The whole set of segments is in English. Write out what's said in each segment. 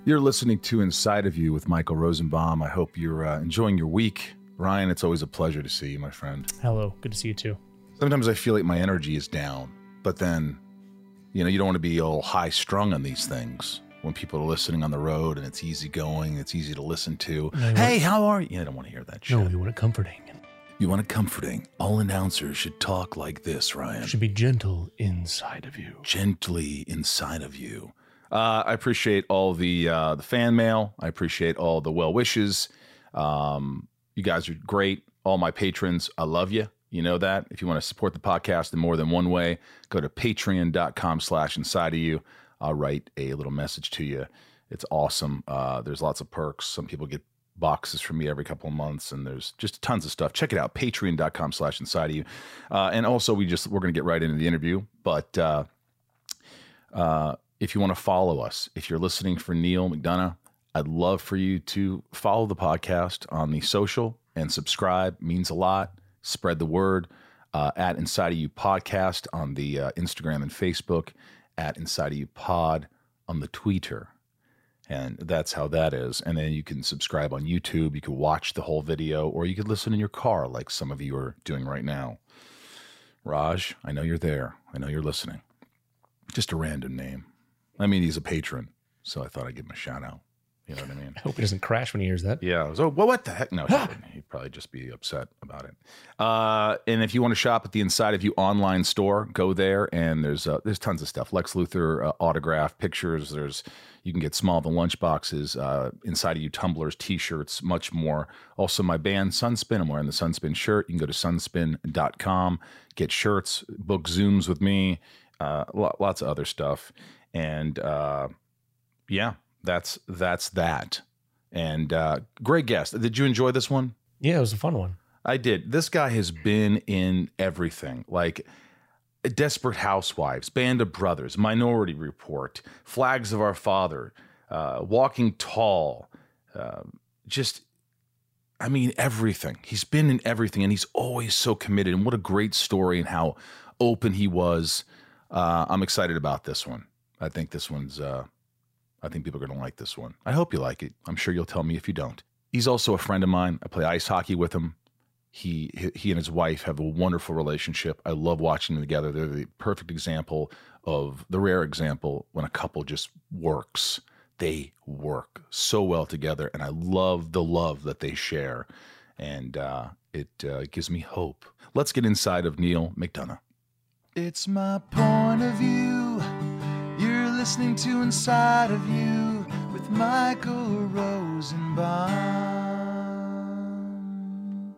You're listening to Inside of You with Michael Rosenbaum. I hope you're enjoying your week. Ryan, it's always a pleasure to see you, my friend. Hello. Good to see you too. Sometimes I feel like my energy is down, but then, you don't want to be all high strung on these things when people are listening on the road and it's easy going, it's easy to listen to. No, hey, how are you? I don't want to hear that shit. No, you want it comforting. You want it comforting. All announcers should talk like this, Ryan. It should be gentle inside of you. Gently inside of you. I appreciate all the fan mail. I appreciate all the well wishes. You guys are great. All my patrons, I love you. You know that. If you want to support the podcast in more than one way, go to patreon.com/inside of you. I'll write a little message to you. It's awesome. There's lots of perks. Some people get boxes from me every couple of months, and there's just tons of stuff. Check it out, patreon.com/inside of you. And also, we're going to get right into the interview. But if you want to follow us, if you're listening for Neil McDonough, I'd love for you to follow the podcast on the social and subscribe. It means a lot. Spread the word at Inside of You Podcast on the Instagram and Facebook, at Inside of You Pod on the Twitter. And that's how that is. And then you can subscribe on YouTube. You can watch the whole video, or you could listen in your car like some of you are doing right now. Raj, I know you're there. I know you're listening. Just a random name. I mean, he's a patron, so I thought I'd give him a shout out. You know what I mean? I hope he doesn't crash when he hears that. Yeah. So, well, what the heck? No, he wouldn't. He'd probably just be upset about it. And if you want to shop at the Inside of You online store, go there, and there's tons of stuff. Lex Luthor autograph pictures. You can get small than lunch boxes, Inside of You tumblers, T-shirts, much more. Also, my band Sunspin. I'm wearing the Sunspin shirt. You can go to sunspin.com, get shirts, book Zooms with me, lots of other stuff, and yeah. That's that. And great guest. Did you enjoy this one? Yeah, it was a fun one. I did. This guy has been in everything, like Desperate Housewives, Band of Brothers, Minority Report, Flags of Our Father, Walking Tall, everything. He's been in everything, and he's always so committed. And what a great story and how open he was. I'm excited about this one. I think this one's... I think people are going to like this one. I hope you like it. I'm sure you'll tell me if you don't. He's also a friend of mine. I play ice hockey with him. He and his wife have a wonderful relationship. I love watching them together. They're the perfect example of the rare example when a couple just works. They work so well together, and I love the love that they share. And it gives me hope. Let's get inside of Neil McDonough. It's my point of view. You're listening to Inside of You with Michael Rosenbaum.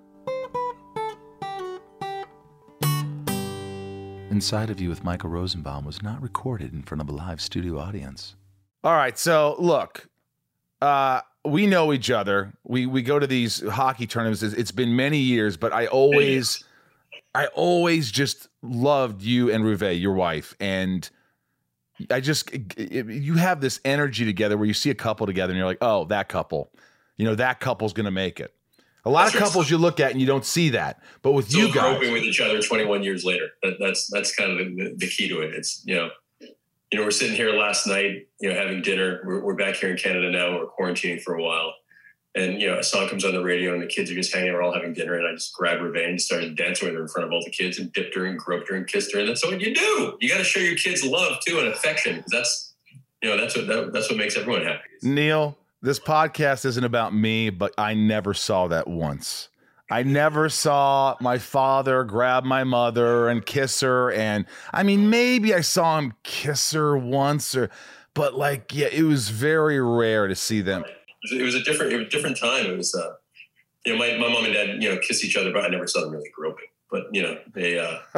Inside of You with Michael Rosenbaum was not recorded in front of a live studio audience. All right, so look, we know each other. We go to these hockey tournaments. It's been many years, but I always just loved you and Ruve, your wife, and you have this energy together where you see a couple together and you're like, oh, that couple, that couple's going to make it. A lot of couples you look at and you don't see that, but with you guys, coping with each other 21 years later, that's kind of the key to it. It's, we're sitting here last night, having dinner. We're back here in Canada now. We're quarantining for a while. And, a song comes on the radio and the kids are just hanging out. We're all having dinner. And I just grabbed Revane and started dancing with her in front of all the kids and dipped her and groped her and kissed her. And that's what you do. You got to show your kids love, too, and affection. That's what makes everyone happy. Neil, this podcast isn't about me, but I never saw that once. I never saw my father grab my mother and kiss her. And I mean, maybe I saw him kiss her once, but it was very rare to see them. It was a different time. It was, my mom and dad, kiss each other, but I never saw them really groping. But they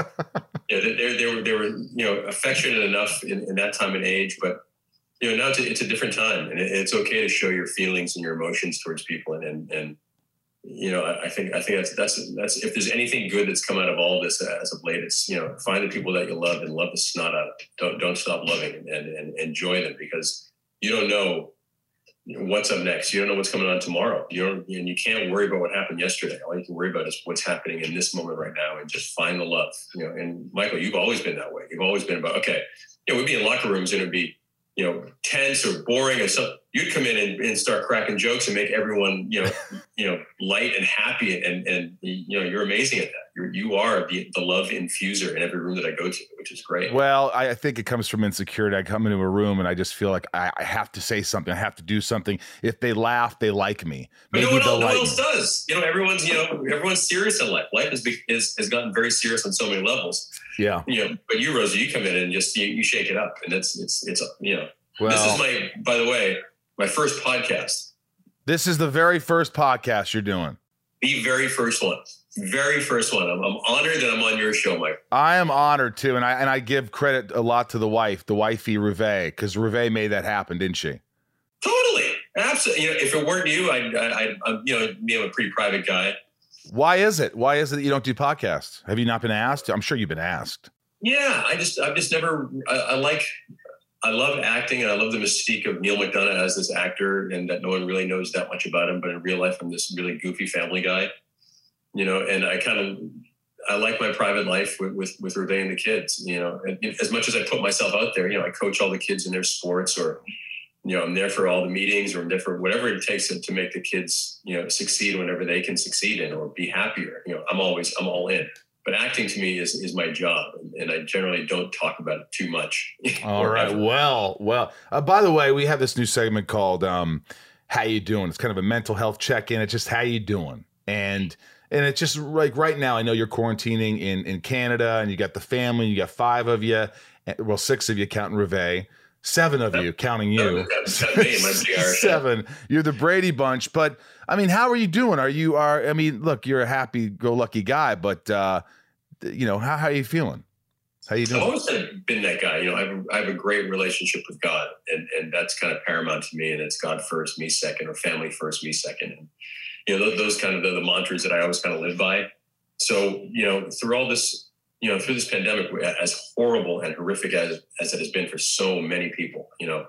were affectionate enough in that time and age. But now it's a different time, and it's okay to show your feelings and your emotions towards people. And I think that's if there's anything good that's come out of all this as of late, it's find the people that you love and love the snot out of them. Don't stop loving and enjoy them, because you don't know what's up next. You don't know what's coming on tomorrow. And you can't worry about what happened yesterday. All you can worry about is what's happening in this moment right now, and just find the love. And Michael, you've always been that way. You've always been about, okay, we'd be in locker rooms and it'd be, 10 tense or boring or something, you'd come in and start cracking jokes and make everyone, light and happy. And you're amazing at that. You are the love infuser in every room that I go to, which is great. Well, I think it comes from insecurity. I come into a room and I just feel like I have to say something. I have to do something. If they laugh, they like me. But no one else does. Everyone's serious in life. Life has gotten very serious on so many levels. Yeah. But you, Rosie, you come in and just you shake it up, and it's Well, this is by the way, my first podcast. This is the very first podcast you're doing. The very first one. Very first one. I'm honored that I'm on your show, Mike. I am honored too, and I give credit a lot to the wifey Reve, because Reve made that happen, didn't she? Totally, absolutely. If it weren't you, I'm a pretty private guy. Why is it that you don't do podcasts? Have you not been asked? I'm sure you've been asked. Yeah, I've just never. I love acting, and I love the mystique of Neil McDonough as this actor, and that no one really knows that much about him. But in real life, I'm this really goofy family guy. And I like my private life with Reve and the kids, and as much as I put myself out there, I coach all the kids in their sports, or, I'm there for all the meetings, or I'm there for whatever it takes to make the kids, succeed whenever they can succeed in, or be happier. I'm all in, but acting to me is my job. And I generally don't talk about it too much. All right. Well, by the way, we have this new segment called, How You Doing? It's kind of a mental health check-in. It's just, how you doing? And it's just like right now, I know you're quarantining in Canada, and you got the family, you got 5 of you, well, 6 of you counting Reve, 7 of you counting you. 7. You're the Brady Bunch. But I mean, how are you doing? Look, you're a happy-go-lucky guy, but how are you feeling? How you doing? I've always been that guy. I have a great relationship with God, and that's kind of paramount to me. And it's God first, me second, or family first, me second. And those kind of the mantras that I always kind of live by. So, through all this, through this pandemic, as horrible and horrific as it has been for so many people,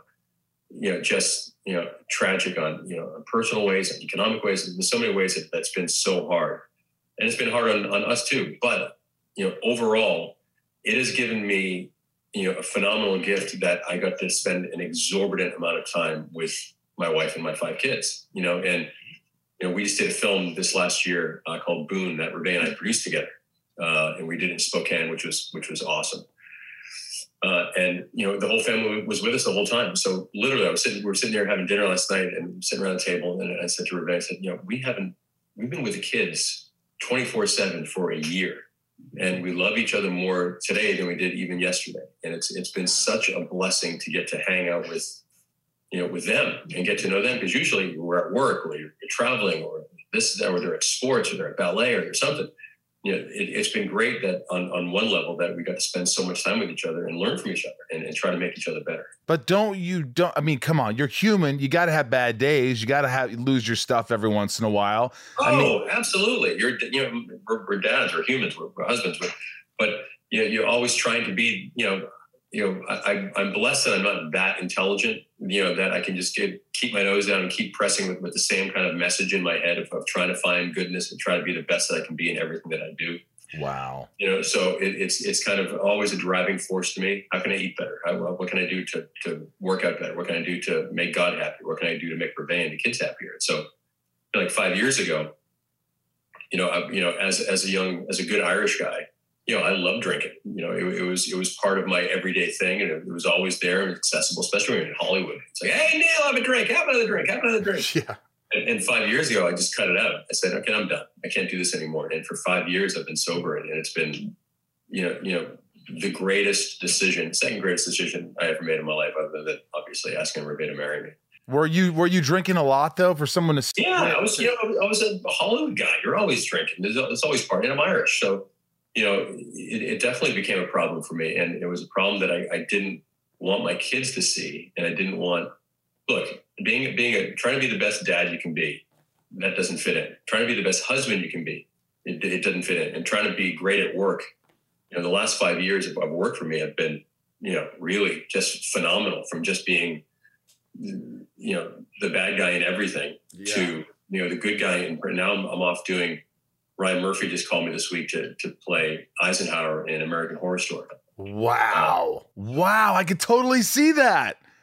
tragic on personal ways and economic ways. In so many ways that's been so hard, and it's been hard on us too. But overall, it has given me a phenomenal gift that I got to spend an exorbitant amount of time with my wife and my 5 kids. We just did a film this last year called Boone that Reve and I produced together, and we did it in Spokane, which was awesome. And the whole family was with us the whole time. So literally, we were sitting there having dinner last night, and sitting around the table, and I said to Reve, I said, we've been with the kids 24/7 for a year, and we love each other more today than we did even yesterday. And it's been such a blessing to get to hang out with them and get to know them, because usually we're at work, or you're traveling, or or they're at sports, or they're at ballet, or something. It's been great that on one level that we got to spend so much time with each other and learn from each other and try to make each other better. But come on, you're human. You got to have bad days. You got to lose your stuff every once in a while. Absolutely. We're dads, we're humans, we're husbands, but you're always trying to be, I'm blessed that I'm not that intelligent, that I can just keep my nose down and keep pressing with the same kind of message in my head of trying to find goodness and try to be the best that I can be in everything that I do. Wow. So it's kind of always a driving force to me. How can I eat better? What can I do to work out better? What can I do to make God happy? What can I do to make Reve and the kids happier? So like 5 years ago, as a good Irish guy, I love drinking. It was part of my everyday thing, and it was always there and accessible, especially when you're in Hollywood. It's like, hey, Neil, have a drink, have another drink, have another drink. Yeah. And 5 years ago, I just cut it out. I said, okay, I'm done. I can't do this anymore. And for 5 years, I've been sober, and it's been, the second greatest decision I ever made in my life, other than obviously asking Reve to marry me. Were you drinking a lot though, for someone to? Yeah, I was a Hollywood guy. You're always drinking. There's always partying. I'm Irish, so. It definitely became a problem for me. And it was a problem that I didn't want my kids to see. And I didn't want, trying to be the best dad you can be, that doesn't fit in. Trying to be the best husband you can be, it doesn't fit in. And trying to be great at work, the last 5 years of work for me have been, really just phenomenal, from just being, the bad guy in everything to, the good guy. And now I'm off doing, Ryan Murphy just called me this week to play Eisenhower in American Horror Story. Wow. I could totally see that.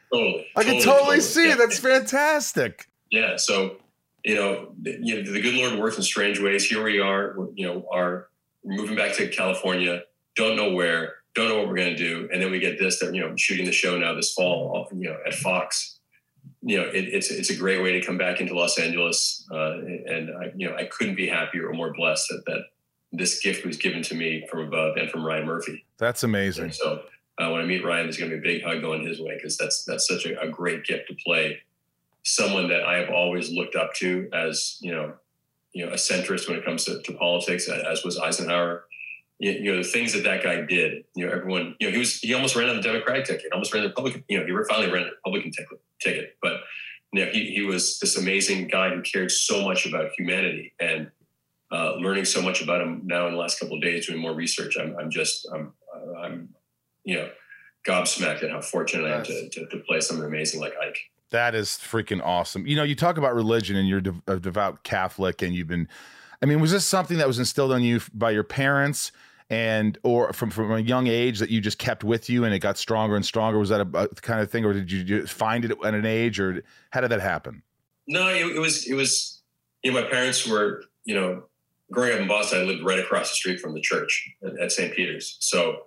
Totally. I can totally see it. That's fantastic. Yeah. So, the good Lord works in strange ways. Here we are, are moving back to California, don't know where, don't know what we're going to do. And then we get this, that, shooting the show now this fall, at Fox. It's a great way to come back into Los Angeles. And I couldn't be happier or more blessed that this gift was given to me from above and from Ryan Murphy. That's amazing. And so when I meet Ryan, there's going to be a big hug going his way, because that's such a great gift to play someone that I have always looked up to as, a centrist when it comes to politics, as was Eisenhower. The things that guy did, everyone, he almost ran on the Democratic ticket, almost ran the Republican, he finally ran the Republican ticket. But, he was this amazing guy who cared so much about humanity, and learning so much about him now in the last couple of days, doing more research. I'm gobsmacked at how fortunate I am to play someone amazing like Ike. That is freaking awesome. You talk about religion, and you're a devout Catholic, and was this something that was instilled on you by your parents, or from a young age that you just kept with you and it got stronger and stronger? Was that a kind of thing, or did you just find it at an age, or how did that happen? No, it was, my parents were, growing up in Boston, I lived right across the street from the church at St. Peter's. So,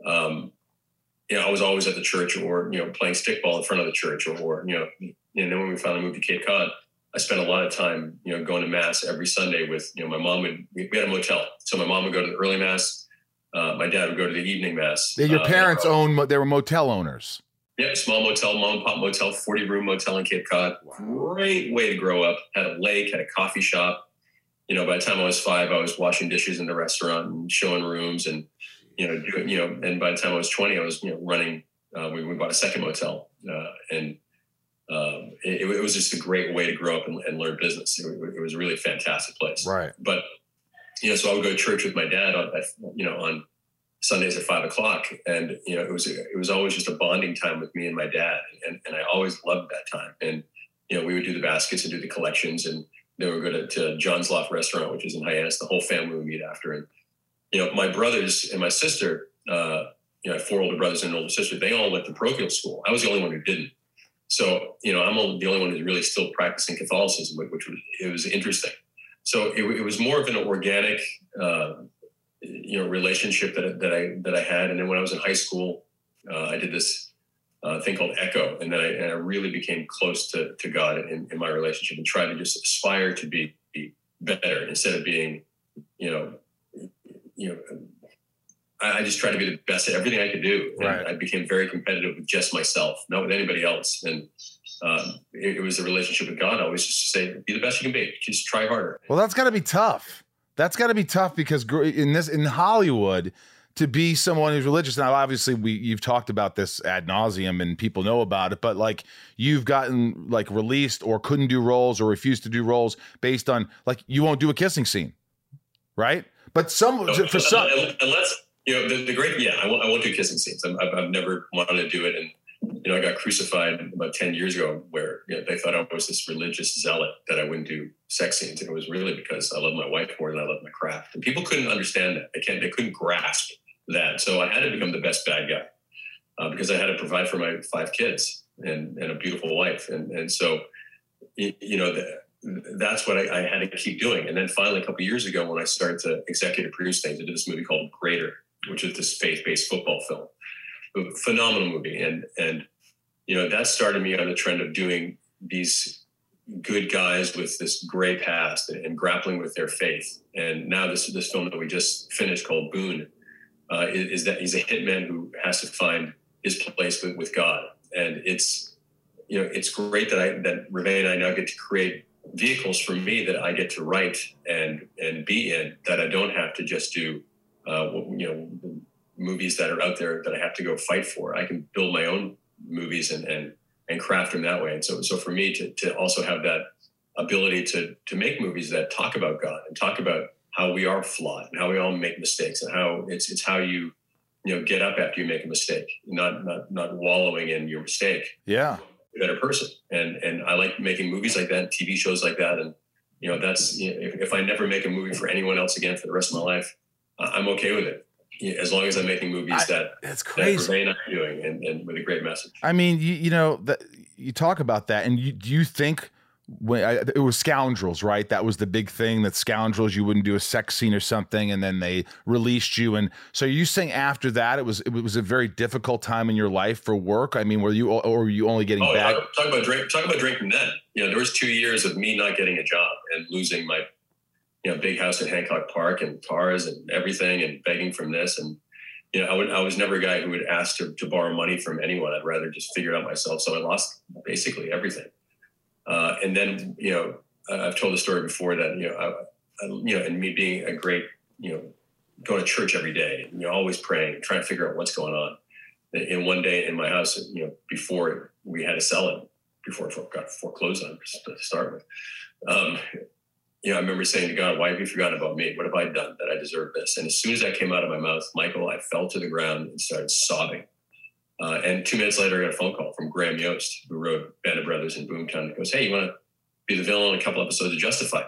I was always at the church, or, playing stickball in front of the church, or, and then when we finally moved to Cape Cod, I spent a lot of time, going to mass every Sunday with, my mom. We had a motel. So my mom would go to the early mass. My dad would go to the evening mass. Your parents they were motel owners. Yeah, small motel, mom and pop motel, 40-room motel in Cape Cod. Wow. Great way to grow up. Had a lake, had a coffee shop. By the time I was 5, I was washing dishes in the restaurant and showing rooms, and and by the time I was 20, I was running. We bought a second motel, and it was just a great way to grow up and learn business. It was a really fantastic place. Right. But so I would go to church with my dad on Sundays at 5:00, and it was always just a bonding time with me and my dad, and I always loved that time. And we would do the baskets and do the collections, and then we would go to John's Loft Restaurant, which is in Hyannis. The whole family would meet after, and my brothers and my sister, I have 4 older brothers and an older sister. They all went to parochial school. I was the only one who didn't. So I'm the only one who's really still practicing Catholicism, which was interesting. So it was more of an organic, relationship that I had. And then when I was in high school, I did this thing called Echo, and then I really became close to God in my relationship, and tried to just aspire to be better instead of being, I just tried to be the best at everything I could do. And right. I became very competitive with just myself, not with anybody else. And it was a relationship with God. I always just say, be the best you can be. Just try harder. Well, that's got to be tough. That's got to be tough, because in Hollywood, to be someone who's religious. Now, obviously, you've talked about this ad nauseum, and people know about it. But like, you've gotten released, or couldn't do roles, or refused to do roles based on you won't do a kissing scene, right? But for some, unless the great, I won't do kissing scenes. I've never wanted to do it, and I got crucified about 10 years ago, where they thought I was this religious zealot that I wouldn't do sex scenes, and it was really because I love my wife more than I love my craft, and people couldn't understand that. They couldn't grasp that, so I had to become the best bad guy because I had to provide for my 5 kids and a beautiful wife, and so that's what I had to keep doing. And then finally, a couple of years ago, when I started to executive produce things, I did this movie called Greater, which is this faith-based football film. A phenomenal movie. And that started me on the trend of doing these good guys with this gray past and grappling with their faith. And now this film that we just finished called Boone is that he's a hitman who has to find his place with God. And it's great that Reve and I now get to create vehicles for me that I get to write and be in, that I don't have to just do movies that are out there that I have to go fight for. I can build my own movies and craft them that way. And so for me to also have that ability to make movies that talk about God and talk about how we are flawed and how we all make mistakes, and how it's how you get up after you make a mistake, not wallowing in your mistake. Yeah. A better person. And I like making movies like that, TV shows like that. And, that's, if I never make a movie for anyone else again for the rest of my life, I'm okay with it. as long as I'm making movies that's crazy. that Vervain I'm doing and with a great message. I mean, you talk about that, and do you think it was Scoundrels, right? That was the big thing, that Scoundrels, you wouldn't do a sex scene or something, and then they released you. And so, are you saying after that it was a very difficult time in your life for work? I mean, were you only getting back? Talk about drinking then. There was 2 years of me not getting a job and losing my big house in Hancock Park and cars and everything, and begging from this. And I was never a guy who would ask to borrow money from anyone. I'd rather just figure it out myself. So I lost basically everything. And then, I've told the story before that, and me being a great, going to church every day, always praying, trying to figure out what's going on. And one day in my house, before we had to sell it, before it got foreclosed on to start with, I remember saying to God, why have you forgotten about me? What have I done that I deserve this? And as soon as that came out of my mouth, Michael, I fell to the ground and started sobbing. And 2 minutes later, I got a phone call from Graham Yost, who wrote Band of Brothers and Boomtown. He goes, hey, you want to be the villain on a couple episodes of Justified?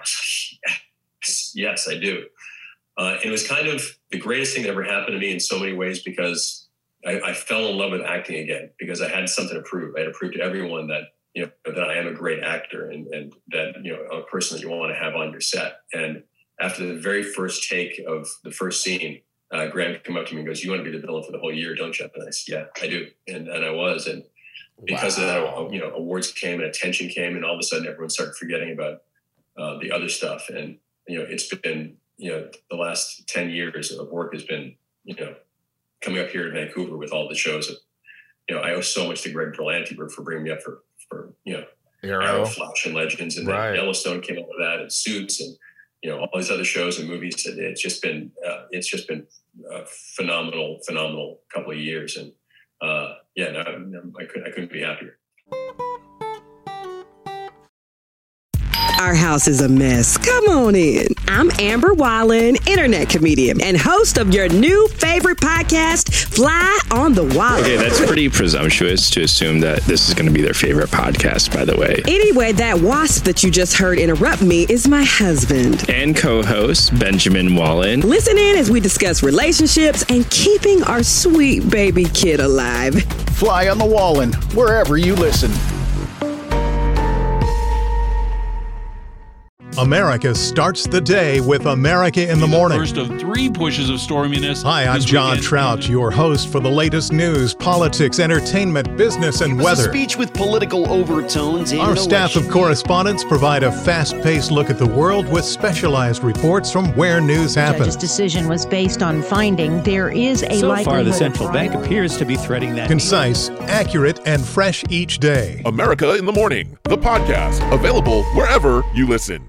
Yes, I do. And it was kind of the greatest thing that ever happened to me in so many ways, because I fell in love with acting again, because I had something to prove. I had to prove to everyone that, that I am a great actor and that, a person that you want to have on your set. And after the very first take of the first scene, Graham came up to me and goes, you want to be the villain for the whole year, don't you? And I said, yeah, I do. And I was. And because of that, awards came and attention came, and all of a sudden everyone started forgetting about the other stuff. And, it's been, the last 10 years of work has been, coming up here to Vancouver with all the shows. I owe so much to Greg Berlanti for bringing me up for Arrow, Flash, and Legends. And then Yellowstone came up with that, and Suits, and, all these other shows and movies. It's just been a phenomenal couple of years. And I couldn't be happier. Our house is a mess. Come on in. I'm Amber Wallen, internet comedian and host of your new favorite podcast, Fly on the Wall. Okay, that's pretty presumptuous to assume that this is going to be their favorite podcast, by the way. Anyway, that wasp that you just heard interrupt me is my husband. And co-host, Benjamin Wallen. Listen in as we discuss relationships and keeping our sweet baby kid alive. Fly on the Wallen, wherever you listen. America starts the day with America in the Morning. First of 3 pushes of storminess. Hi, I'm John Trout, your host for the latest news, politics, entertainment, business, and weather. A speech with political overtones. Our staff of correspondents provide a fast-paced look at the world with specialized reports from where news happens. The judge's decision was based on finding there is a likelihood. So far, the central bank appears to be threading that. Concise, accurate, and fresh each day. America in the Morning, the podcast, available wherever you listen.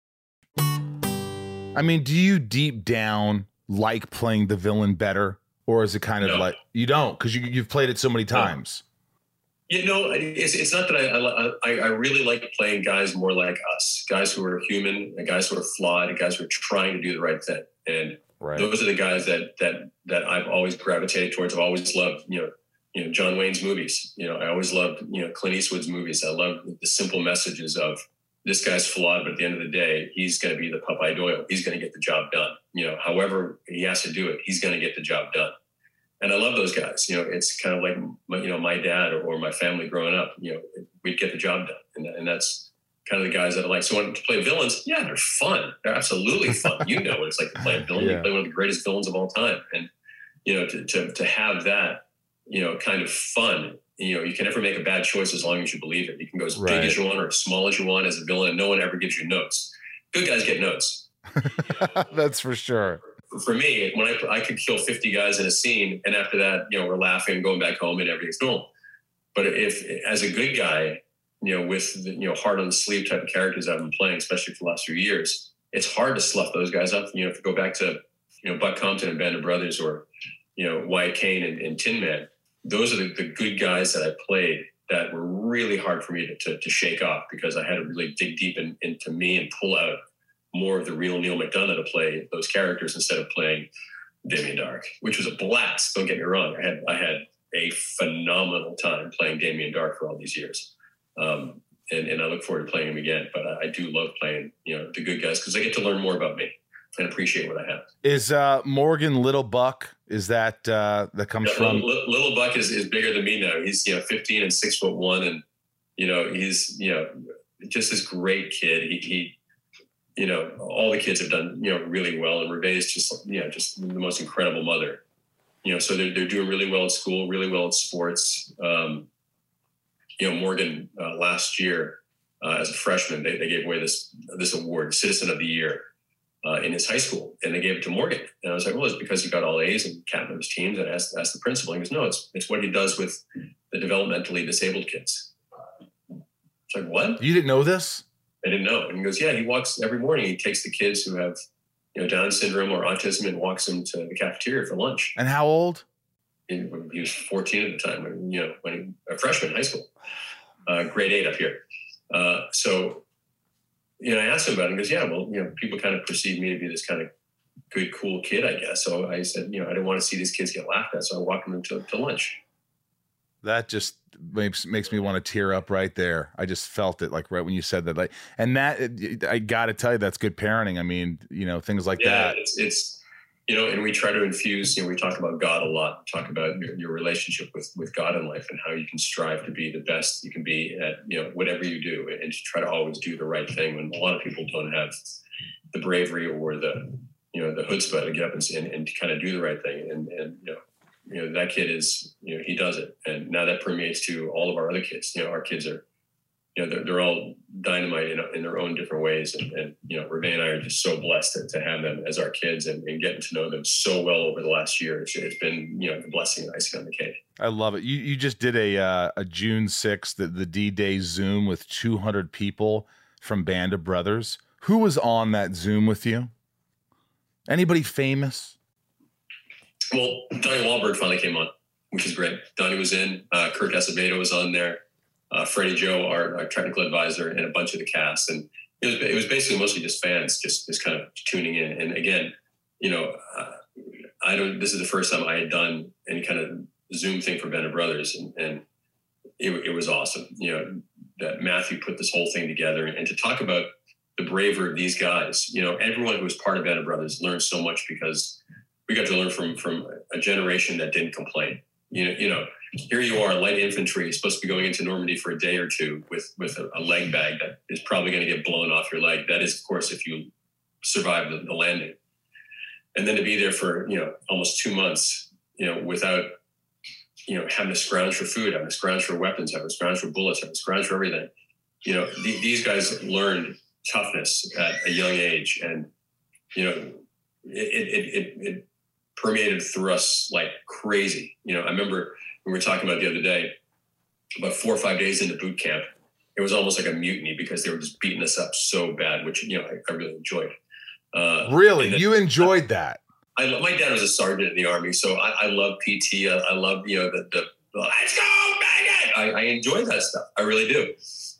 I mean, do you deep down like playing the villain better, or is it kind of like you don't because you've played it so many times? It's not that I really like playing guys more like us, guys who are human, and guys who are flawed, and guys who are trying to do the right thing. And those are the guys that I've always gravitated towards. I've always loved, John Wayne's movies. I always loved, Clint Eastwood's movies. I love the simple messages of, this guy's flawed, but at the end of the day, he's going to be the Popeye Doyle. He's going to get the job done. However he has to do it, he's going to get the job done. And I love those guys. It's kind of like, my dad or my family growing up, we'd get the job done. And that's kind of the guys that I like. So when to play villains, yeah, they're fun. They're absolutely fun. What it's like to play a villain. You play one of the greatest villains of all time. And, to have that, kind of fun, you can never make a bad choice as long as you believe it. You can go as big as you want or as small as you want as a villain, and no one ever gives you notes. Good guys get notes. That's for sure. For me, when I could kill 50 guys in a scene, and after that, we're laughing and going back home and everything's normal. But if, as a good guy, with the, heart on the sleeve type of characters I've been playing, especially for the last few years, it's hard to slough those guys up. If you go back to, Buck Compton and Band of Brothers, or, Wyatt Kane and Tin Man, those are the good guys that I played that were really hard for me to shake off, because I had to really dig deep into me and pull out more of the real Neil McDonough to play those characters instead of playing Damien Darhk, which was a blast. Don't get me wrong. I had a phenomenal time playing Damien Darhk for all these years. And I look forward to playing him again. But I do love playing, the good guys, because I get to learn more about me. appreciate what I have. Is Morgan Little Buck? Is that that comes from? Little Buck is bigger than me now. He's 15 and 6'1", and he's just this great kid. He all the kids have done really well, and Reve is just the most incredible mother. So they're doing really well in school, really well in sports. Morgan last year as a freshman, they gave away this award, Citizen of the Year, in his high school, and they gave it to Morgan. And I was like, well, it's because he got all A's and captain of his teams. And I asked the principal. He goes, no, it's what he does with the developmentally disabled kids. It's like, what? You didn't know this? I didn't know. And he goes, yeah, he walks every morning. He takes the kids who have Down syndrome or autism and walks them to the cafeteria for lunch. And how old? He was 14 at the time, when he a freshman in high school, grade 8 up here. So I asked him about it. He goes, yeah, well, people kind of perceive me to be this kind of good, cool kid, I guess. So I said, I didn't want to see these kids get laughed at. So I walked them to lunch. That just makes me want to tear up right there. I just felt it right when you said that. And that, I got to tell you, that's good parenting. I mean, things like that. It's and we try to infuse, we talk about God a lot, talk about your relationship with God in life and how you can strive to be the best you can be at, whatever you do, and to try to always do the right thing when a lot of people don't have the bravery or the chutzpah to get up and to kind of do the right thing. And that kid is, he does it. And now that permeates to all of our other kids. Our kids are, they're all dynamite in their own different ways. And Reve and I are just so blessed to have them as our kids and getting to know them so well over the last year. It's been, the blessing and icing on the cake. I love it. You just did a June 6th, the D-Day Zoom with 200 people from Band of Brothers. Who was on that Zoom with you? Anybody famous? Well, Donnie Wahlberg finally came on, which is great. Donnie was in. Kirk Acevedo was on there. Freddie Joe, our technical advisor, and a bunch of the cast. And it was basically mostly just fans, just kind of tuning in. And again, this is the first time I had done any kind of Zoom thing for Band of Brothers. And it was awesome, that Matthew put this whole thing together, and to talk about the bravery of these guys. Everyone who was part of Band of Brothers learned so much because we got to learn from a generation that didn't complain. Here you are, light infantry, supposed to be going into Normandy for a day or two with a leg bag that is probably going to get blown off your leg. That is, of course, if you survive the landing. And then to be there for, almost 2 months, without, having to scrounge for food, having to scrounge for weapons, having to scrounge for bullets, having to scrounge for everything. These guys learned toughness at a young age. And, it permeated through us like crazy. I remember we were talking about the other day, about 4 or 5 days into boot camp, it was almost like a mutiny because they were just beating us up so bad, which, I really enjoyed. Really? You enjoyed that? My dad was a sergeant in the Army, so I love PT. I love, the let's go, bang it! I enjoy that stuff. I really do.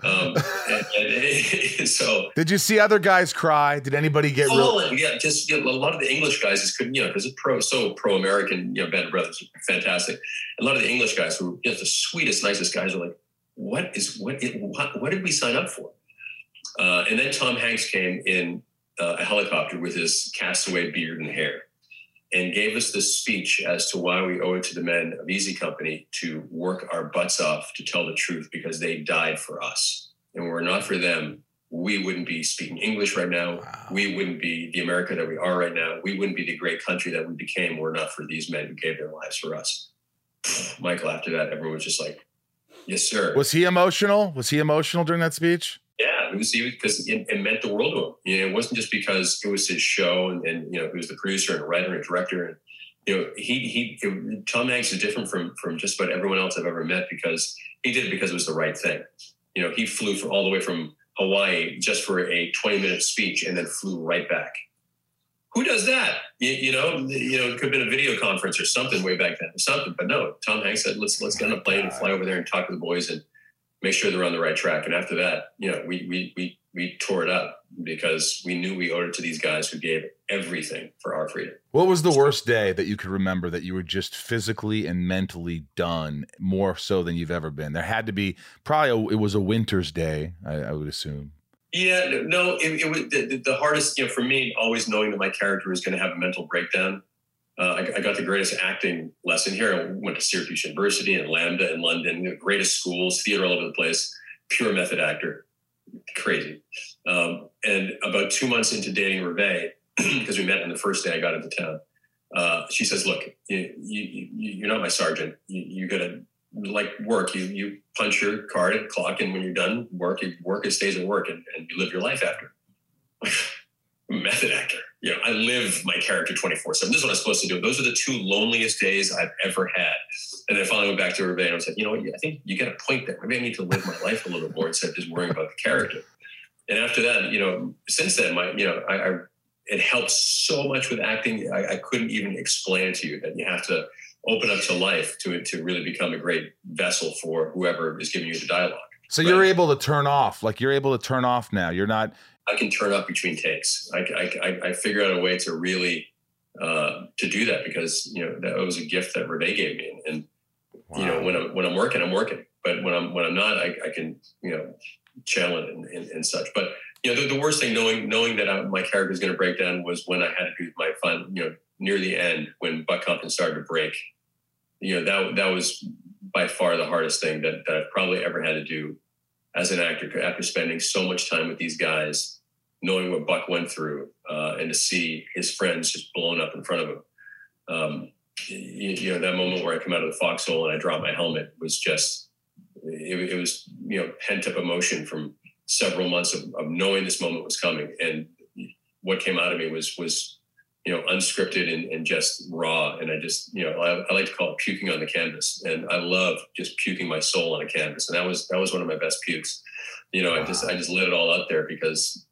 So did you see other guys cry? Did anybody get just a lot of the English guys just couldn't, because it's pro-American, Band of Brothers are fantastic. A lot of the English guys who were the sweetest, nicest guys are like, what did we sign up for? And then Tom Hanks came in a helicopter with his castaway beard and hair and gave us this speech as to why we owe it to the men of Easy Company to work our butts off to tell the truth, because they died for us. And were it not for them, we wouldn't be speaking English right now. Wow. We wouldn't be the America that we are right now. We wouldn't be the great country that we became were it not for these men who gave their lives for us. Michael, after that, everyone was just like, yes, sir. Was he emotional? Was he emotional during that speech? Yeah, it was because it meant the world to him. It wasn't just because it was his show and he was the producer and writer and director. And Tom Hanks is different from just about everyone else I've ever met because he did it because it was the right thing. He flew all the way from Hawaii just for a 20-minute speech and then flew right back. Who does that? It could have been a video conference or something way back then or something. But no, Tom Hanks said, let's get on a plane and fly over there and talk to the boys and make sure they're on the right track. And after that, we tore it up because we knew we owed it to these guys who gave everything for our freedom. What was the worst day that you could remember that you were just physically and mentally done, more so than you've ever been? There had to be, it was a winter's day, I would assume. Yeah, no, it was the hardest, for me, always knowing that my character was going to have a mental breakdown. I got the greatest acting lesson here. I went to Syracuse University and Lambda in London, the greatest schools, theater all over the place, pure method actor, crazy. And about 2 months into dating Reve, because we met on the first day I got into town, she says, look, you're not my sergeant. You got to work. You punch your card at the clock, and when you're done work it stays at work, and you live your life after. Method actor. I live my character 24/7. This is what I'm supposed to do. Those are the 2 loneliest days I've ever had. And then I finally went back to Reve and I was like, you know what? I think you got a point there. Maybe I need to live my life a little bit more instead of just worrying about the character. And after that, since then, it helps so much with acting. I couldn't even explain it to you, that you have to open up to life to really become a great vessel for whoever is giving you the dialogue. So you're able to turn off. Like, you're able to turn off now. You're not. I can turn up between takes. I figured out a way to really to do that, because that was a gift that Reve gave me. And wow. When I'm working, I'm working. But when I'm not, I can channel it and such. But the worst thing, knowing that my character is going to break down, was when I had to do my fun. Near the end, when Buck Compton started to break. That was by far the hardest thing that I've probably ever had to do as an actor, after spending so much time with these guys, knowing what Buck went through, and to see his friends just blown up in front of him. That moment where I come out of the foxhole and I drop my helmet was just, it was, pent up emotion from several months of knowing this moment was coming. And what came out of me was unscripted and just raw. And I just, I like to call it puking on the canvas. And I love just puking my soul on a canvas. And that was one of my best pukes. Wow. I just let it all out there because,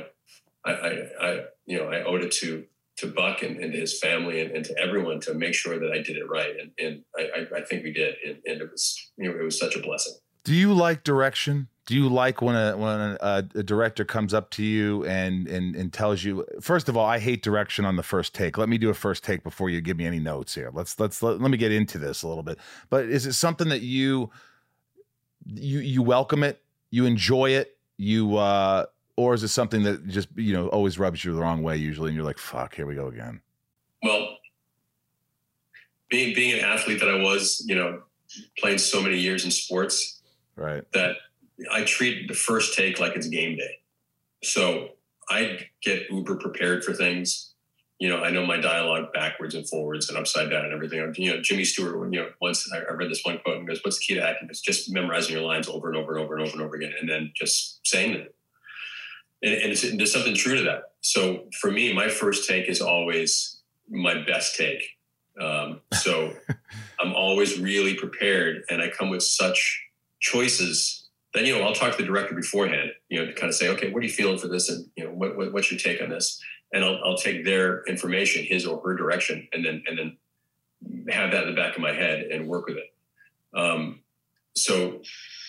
I owed it to Buck and to his family and to everyone to make sure that I did it right. And I think we did. And it was, it was such a blessing. Do you like direction? Do you like when a director comes up to you and tells you, first of all, I hate direction on the first take. Let me do a first take before you give me any notes here. Let me get into this a little bit. But is it something that you welcome it, you enjoy it, or is it something that just, always rubs you the wrong way usually, and you're like, fuck, here we go again? Well, being an athlete that I was, playing so many years in sports, right, that I treat the first take like it's game day. So I get uber prepared for things. I know my dialogue backwards and forwards and upside down and everything. Jimmy Stewart, once I read this one quote and goes, what's the key to acting? It's just memorizing your lines over and over and over and over and over again, and then just saying them. And there's something true to that. So for me, my first take is always my best take. So I'm always really prepared, and I come with such choices that, I'll talk to the director beforehand, to kind of say, okay, what are you feeling for this? And, what's your take on this? And I'll take their information, his or her direction, and then have that in the back of my head and work with it. So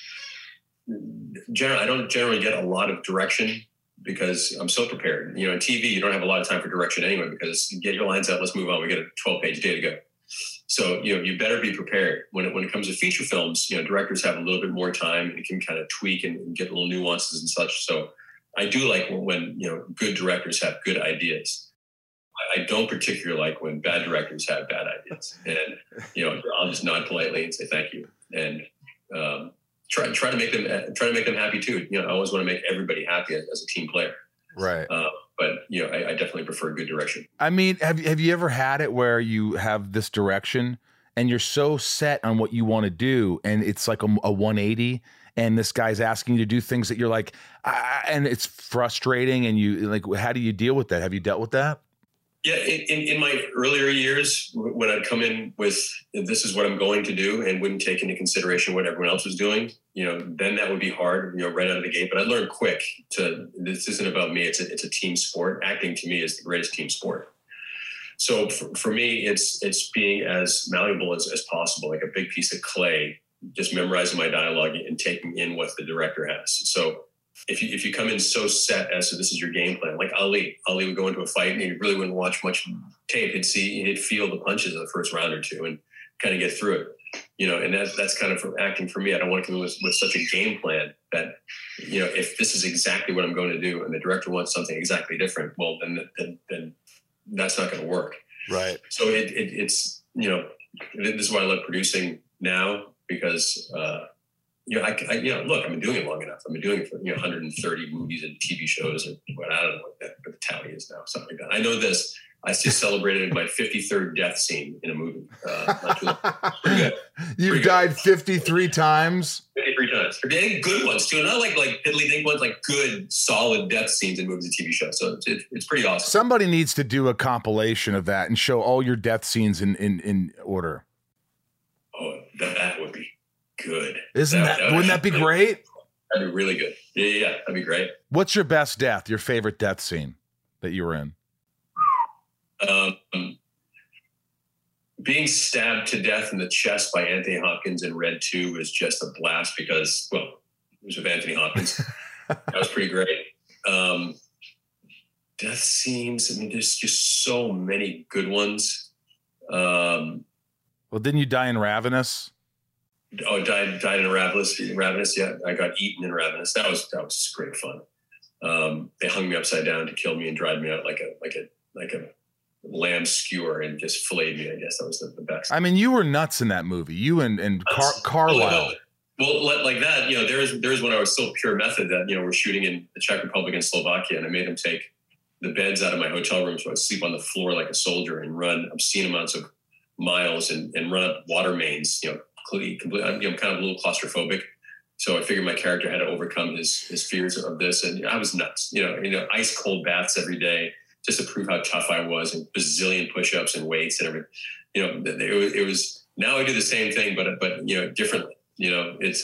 I don't generally get a lot of direction because I'm so prepared. In TV, you don't have a lot of time for direction anyway, because you get your lines out, let's move on. We got a 12-page day to go. So, you better be prepared. When it comes to feature films, directors have a little bit more time and can kind of tweak and get little nuances and such. So I do like when good directors have good ideas. I don't particularly like when bad directors have bad ideas. And, I'll just nod politely and say thank you. And try to make them happy too. I always want to make everybody happy as a team player. Right. But I definitely prefer good direction. I mean, have you ever had it where you have this direction and you're so set on what you want to do, and it's like a 180, and this guy's asking you to do things that you're like, and it's frustrating, and you like, how do you deal with that? Have you dealt with that? Yeah, in my earlier years, when I'd come in with, this is what I'm going to do, and wouldn't take into consideration what everyone else was doing, then that would be hard, right out of the gate. But I learned quick this isn't about me. It's a team sport. Acting to me is the greatest team sport. So for me, it's being as malleable as possible, like a big piece of clay, just memorizing my dialogue and taking in what the director has. So if you come in so set as to this is your game plan, like Ali would go into a fight and he really wouldn't watch much tape. He'd feel the punches of the first round or two and kind of get through it. and that's kind of from acting for me. I don't want to come in with such a game plan that, if this is exactly what I'm going to do and the director wants something exactly different, well, then that's not going to work. Right. So it's, this is why I love producing now, because, look, I've been doing it long enough. I've been doing it for 130 movies and TV shows, or what, I don't know what the tally is now, something like that. I know this. I just celebrated my 53rd death scene in a movie. Not too long. Pretty good. You've died 53 times? 53 times. And good ones, too. Not like piddly dink ones, like good, solid death scenes in movies and TV shows. So it's pretty awesome. Somebody needs to do a compilation of that and show all your death scenes in order. Oh, that would be good. Wouldn't that be great? That'd be really good. Yeah, that'd be great. What's your best death, your favorite death scene that you were in? Being stabbed to death in the chest by Anthony Hopkins in Red 2 was just a blast because, well, it was with Anthony Hopkins. That was pretty great. Death scenes, I mean, there's just so many good ones. Well, didn't you die in Ravenous? Oh, died in Ravenous. Yeah, I got eaten in Ravenous. That was great fun. They hung me upside down to kill me and dried me out like a lamb skewer and just filleted me. I guess that was the best. I mean, you were nuts in that movie. You and Carlisle. Well, like that, there was when I was still pure method that, we're shooting in the Czech Republic and Slovakia, and I made them take the beds out of my hotel room so I sleep on the floor like a soldier and run obscene amounts of miles and run up water mains, completely, I'm kind of a little claustrophobic. So I figured my character had to overcome his fears of this. And I was nuts, ice cold baths every day just to prove how tough I was, and bazillion push-ups and weights and everything. It was, now I do the same thing, but differently, it's,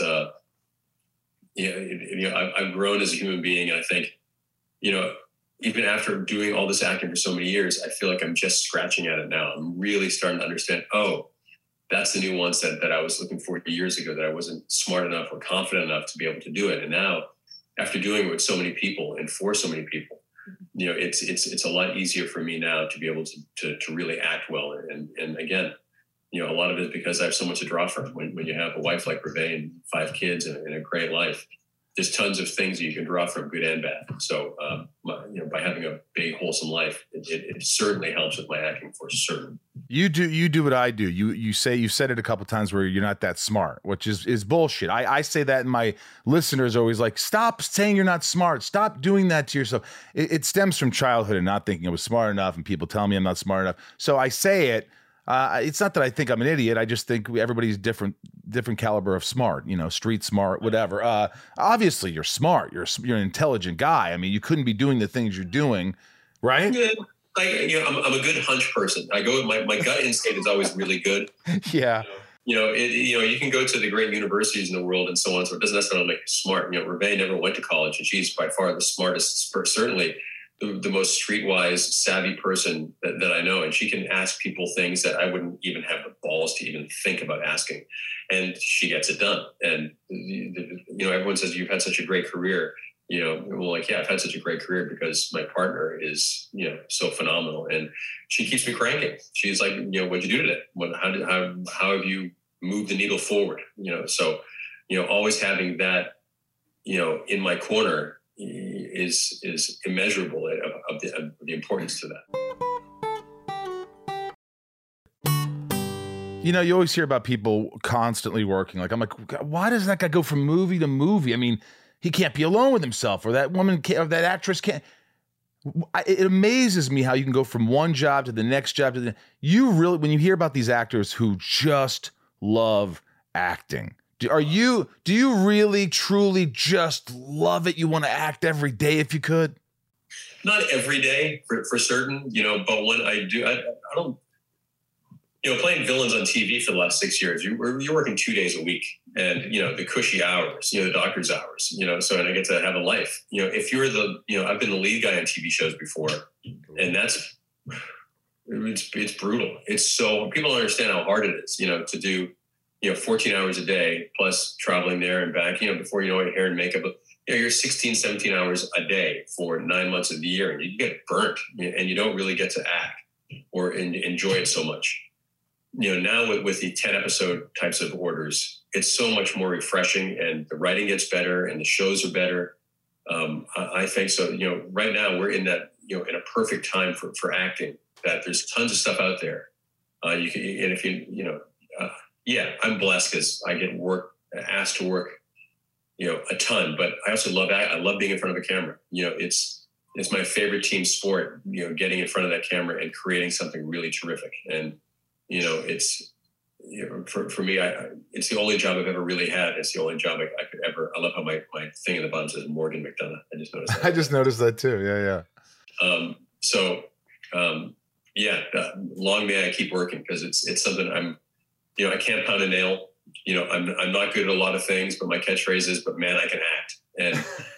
I've grown as a human being. And I think, even after doing all this acting for so many years, I feel like I'm just scratching at it now. I'm really starting to understand, that's the nuance that I was looking for years ago, that I wasn't smart enough or confident enough to be able to do it. And now, after doing it with so many people and for so many people, it's a lot easier for me now to be able to really act well. And again, a lot of it is because I have so much to draw from. When you have a wife like Reve and 5 kids and a great life, there's tons of things that you can draw from, good and bad. So, by having a big, wholesome life, it certainly helps with my acting, for certain. You do what I do. You said it a couple of times where you're not that smart, which is bullshit. I say that, and my listeners are always like, stop saying you're not smart. Stop doing that to yourself. It stems from childhood and not thinking I was smart enough, and people tell me I'm not smart enough. So I say it. It's not that I think I'm an idiot. I just think everybody's different caliber of smart, street smart, whatever. Obviously you're smart. You're an intelligent guy. I mean, you couldn't be doing the things you're doing, right? Yeah. I'm a good hunch person. I go with my gut instinct is always really good. Yeah. You can go to the great universities in the world and so on. So it doesn't necessarily make you smart. Reve never went to college, and she's by far the smartest, certainly the most streetwise, savvy person that I know. And she can ask people things that I wouldn't even have the balls to even think about asking. And she gets it done. And, everyone says, you've had such a great career. I've had such a great career because my partner is, so phenomenal. And she keeps me cranking. She's like, what'd you do today? How have you moved the needle forward? So, always having that, in my corner is immeasurable of the importance to that. You always hear about people constantly working. I'm like, why does that guy go from movie to movie? I mean, he can't be alone with himself, or that woman can't, or that actress can't. It amazes me how you can go from one job to the next job to the. When you hear about these actors who just love acting, do you really truly just love it? You want to act every day if you could? Not every day for certain, but when I do, I don't, playing villains on TV for the last 6 years, you're working 2 days a week, and, the cushy hours, the doctor's hours, so, and I get to have a life, if you're I've been the lead guy on TV shows before, and it's brutal. It's so, people don't understand how hard it is, to do, 14 hours a day plus traveling there and back, before you know it, hair and makeup, you're 16, 17 hours a day for 9 months of the year, and you get burnt, and you don't really get to act or enjoy it so much. now with the 10 episode types of orders, it's so much more refreshing, and the writing gets better and the shows are better. I think so. Right now we're in that, in a perfect time for acting, that there's tons of stuff out there. I'm blessed because I get asked to work, a ton, but I also I love being in front of a camera. It's my favorite team sport, getting in front of that camera and creating something really terrific. And, it's, for me, it's the only job I've ever really had. It's the only job I could ever. I love how my thing in the bottom says Morgan McDonough. I just noticed that. I just noticed that too. Yeah. Long may I keep working, because it's something I can't pound a nail. I'm not good at a lot of things, but my catchphrase is, but man, I can act. And,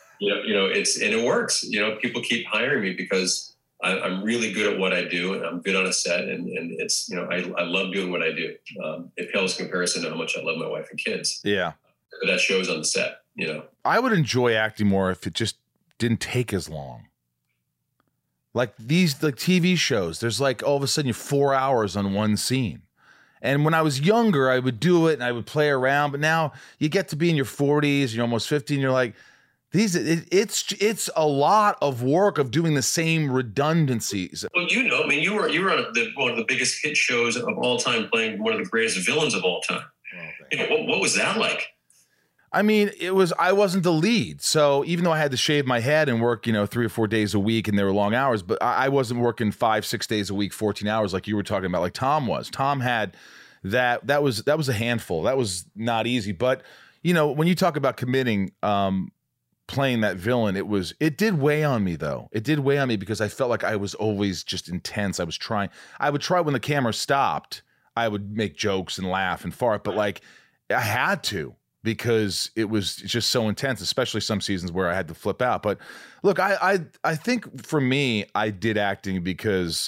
it works. People keep hiring me because I'm really good at what I do, and I'm good on a set, and it's, I love doing what I do. It pales in comparison to how much I love my wife and kids. Yeah. But that shows on the set, I would enjoy acting more if it just didn't take as long. Like these TV shows, there's like all of a sudden you're 4 hours on one scene. And when I was younger, I would do it and I would play around. But now you get to be in your 40s, you're almost 50, and you're like, it's a lot of work of doing the same redundancies. Well, you were on one of the biggest hit shows of all time, playing one of the greatest villains of all time. What was that like? I mean, I wasn't the lead. So even though I had to shave my head and work, 3 or 4 days a week, and they were long hours, but I wasn't working 5-6 days a week, 14 hours like you were talking about, like Tom was. Tom had that was a handful. That was not easy. But, when you talk about committing, playing that villain, it did weigh on me, though. It did weigh on me because I felt like I was always just intense. I would try when the camera stopped, I would make jokes and laugh and fart, but like I had to, because it was just so intense, especially some seasons where I had to flip out. But look, I think for me, I did acting because,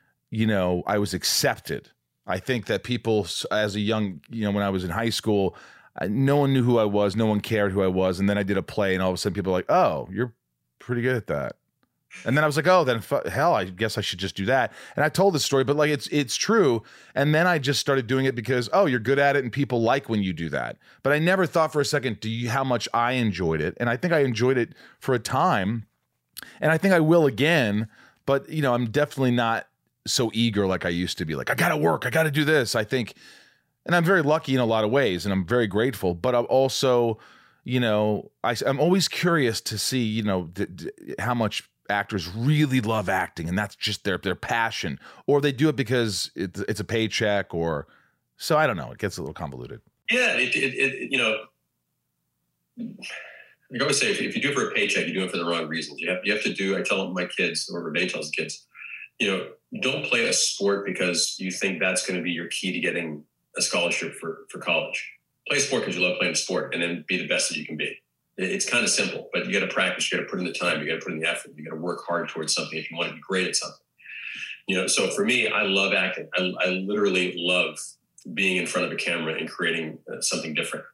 I was accepted. I think that people, as a young, when I was in high school, no one knew who I was. No one cared who I was. And then I did a play, and all of a sudden people are like, oh, you're pretty good at that. And then I was like, oh, then hell, I guess I should just do that. And I told this story, but like it's true. And then I just started doing it because, oh, you're good at it and people like when you do that. But I never thought for a second, how much I enjoyed it. And I think I enjoyed it for a time. And I think I will again. But, I'm definitely not so eager like I used to be. Like, I got to work. I got to do this. I think, and I'm very lucky in a lot of ways, and I'm very grateful. But I'm also, I'm always curious to see, how much actors really love acting, and that's just their passion, or they do it because it's a paycheck, or so. I don't know. It gets a little convoluted. Yeah, I always say, if you do it for a paycheck, you do it for the wrong reasons. You have to do. I tell my kids, or Renee tells the kids, don't play a sport because you think that's going to be your key to getting a scholarship for college. Play sport because you love playing sport, and then be the best that you can be. It's kind of simple, but you got to practice. You got to put in the time. You got to put in the effort. You got to work hard towards something if you want to be great at something. So for me, I love acting. I literally love being in front of a camera and creating something different.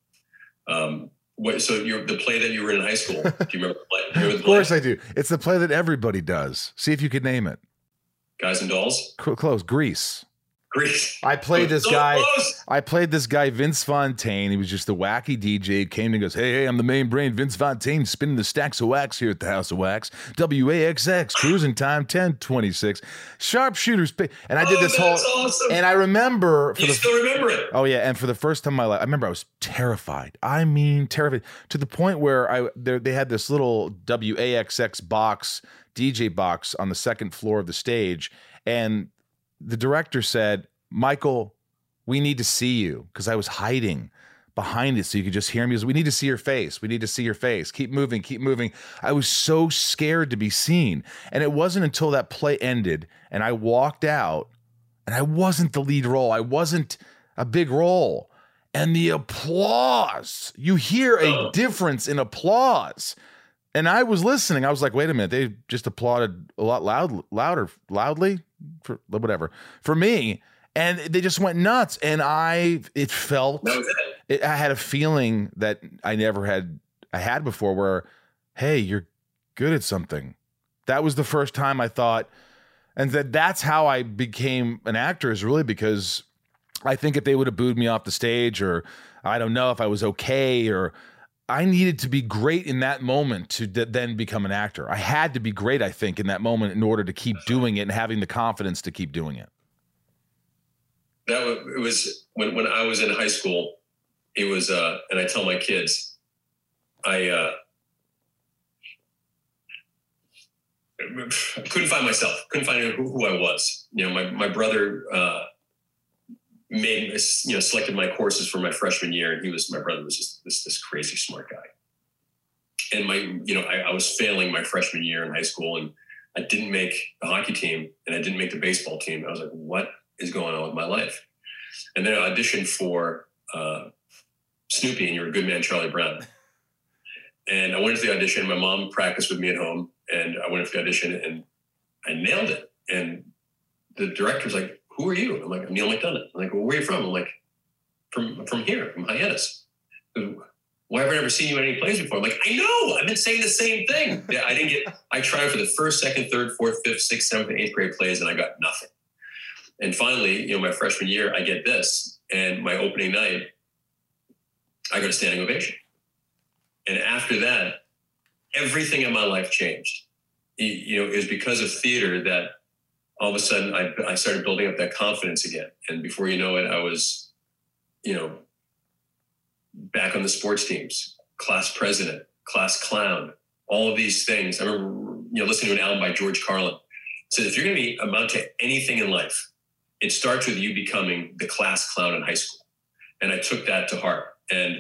So the play that you were in high school, do you remember the play? Of course I do. It's the play that everybody does. See if you could name it. Guys and Dolls? Close. Grease. I played this guy, Vince Fontaine. He was just a wacky DJ. Came and goes, hey, I'm the main brain, Vince Fontaine, spinning the stacks of wax here at the House of Wax. WAXX, cruising time, 10:26. Sharpshooters. And I did this whole, awesome. And I remember. You still remember it? Oh, yeah. And for the first time in my life, I remember I was terrified. I mean, terrified. To the point where they had this little WAXX box, DJ box on the second floor of the stage. And the director said, Michael, we need to see you, because I was hiding behind it so you could just hear me. He goes, we need to see your face. We need to see your face. Keep moving, keep moving. I was so scared to be seen. And it wasn't until that play ended and I walked out, and I wasn't the lead role. I wasn't a big role. And the applause, you hear a difference in applause. And I was listening. I was like, wait a minute. They just applauded a lot loudly, for whatever, for me. And they just went nuts. And I had a feeling that I had before, where, hey, you're good at something. That was the first time I thought, and that's how I became an actor, is really because I think if they would have booed me off the stage, or I don't know if I was okay, or I needed to be great in that moment to then become an actor. I had to be great, I think, in that moment in order to keep doing it and having the confidence to keep doing it. It was when I was in high school. It was, and I tell my kids, I couldn't find myself, couldn't find who I was. You know, my brother selected my courses for my freshman year, and my brother was just this crazy smart guy. And I was failing my freshman year in high school, and I didn't make the hockey team, and I didn't make the baseball team. I was like, what is going on with my life? And then I auditioned for Snoopy and You're a Good Man, Charlie Brown. And I went to the audition. My mom practiced with me at home, and I went to the audition, and I nailed it. And the director's like, who are you? I'm like, I'm Neil McDonough. I'm like, well, where are you from? I'm like, from here, from Hyannis. Why have I never seen you in any plays before? I'm like, I know, I've been saying the same thing. I tried for the first, second, third, fourth, fifth, sixth, seventh, and eighth grade plays, and I got nothing. And finally, my freshman year, I get this. And my opening night, I got a standing ovation. And after that, everything in my life changed. It was because of theater that all of a sudden I started building up that confidence again. And before you know it, I was, back on the sports teams, class president, class clown, all of these things. I remember, listening to an album by George Carlin. It said, if you're going to amount to anything in life, it starts with you becoming the class clown in high school. And I took that to heart. And,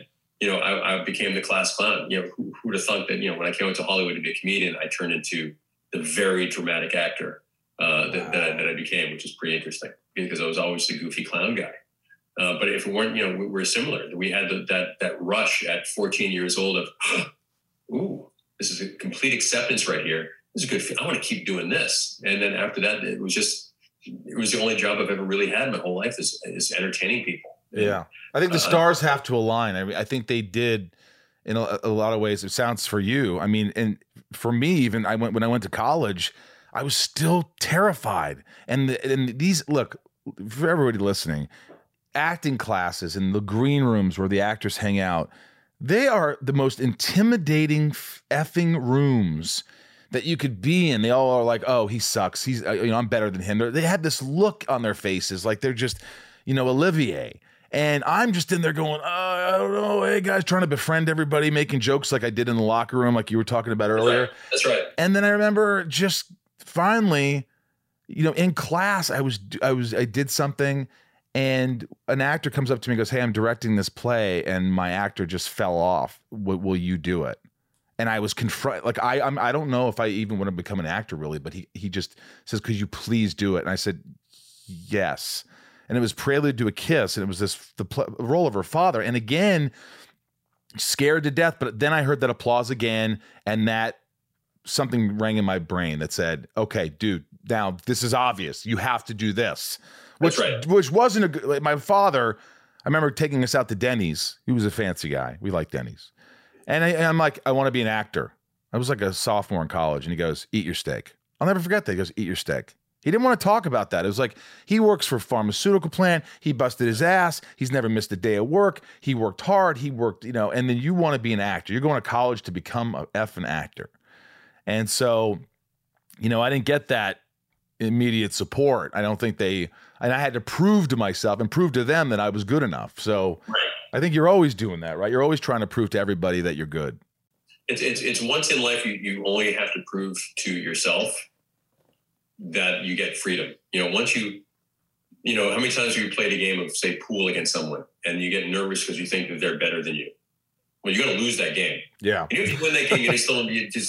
I became the class clown. Who would have thought that, when I came out to Hollywood to be a comedian, I turned into the very dramatic actor that I became, which is pretty interesting because I was always the goofy clown guy. But if it weren't, we're similar. We had that rush at 14 years old of, ooh, this is a complete acceptance right here. This is good. I want to keep doing this. And then after that, it was the only job I've ever really had in my whole life is entertaining people. Yeah. I think the stars have to align. I mean, I think they did in a lot of ways. It sounds for you. I mean, and for me, even when I went to college, I was still terrified. And these, look, for everybody listening, acting classes and the green rooms where the actors hang out, they are the most intimidating effing rooms that you could be in. They all are like, oh, he sucks. He's, I'm better than him. They had this look on their faces like they're just, Olivier. And I'm just in there going, I don't know, hey guys, trying to befriend everybody, making jokes like I did in the locker room, like you were talking about earlier. That's right. And then I remember just finally, in class, I did something, and an actor comes up to me and goes, hey, I'm directing this play, and my actor just fell off. Will you do it? And I was confronted. Like I don't know if I even want to become an actor really, but he just says, could you please do it? And I said, yes. And it was Prelude to a Kiss, and it was the role of her father. And again, scared to death. But then I heard that applause again, and that something rang in my brain that said, okay, dude, now this is obvious. You have to do this. Which wasn't a good, like my father, I remember taking us out to Denny's. He was a fancy guy. We liked Denny's. And I'm like, I want to be an actor. I was like a sophomore in college, and he goes, eat your steak. I'll never forget that. He goes, eat your steak. He didn't want to talk about that. It was like, he works for a pharmaceutical plant. He busted his ass. He's never missed a day of work. He worked hard. He worked, and then you want to be an actor. You're going to college to become an effing actor. And so, I didn't get that immediate support. I don't think and I had to prove to myself and prove to them that I was good enough. So I think you're always doing that, right? You're always trying to prove to everybody that you're good. It's once in life you only have to prove to yourself that you get freedom. Once how many times have you played a game of, say, pool against someone and you get nervous because you think that they're better than you? Well, you're going to lose that game. Yeah. And if you win that game, you're still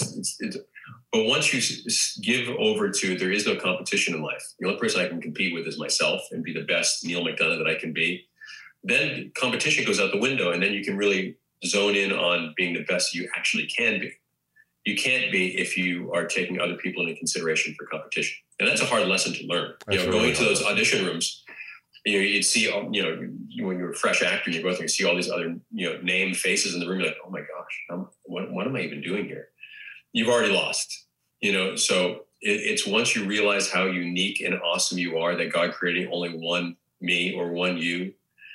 but once you give over to, there is no competition in life. The only person I can compete with is myself and be the best Neil McDonough that I can be. Then competition goes out the window, and then you can really zone in on being the best you actually can be. You can't be if you are taking other people into consideration for competition. And that's a hard lesson to learn. Going to those audition rooms, you'd see, when you're a fresh actor, you go through and see all these other, named faces in the room. You're like, oh my gosh, what am I even doing here? You've already lost, So it's once you realize how unique and awesome you are, that God created only one me or one you,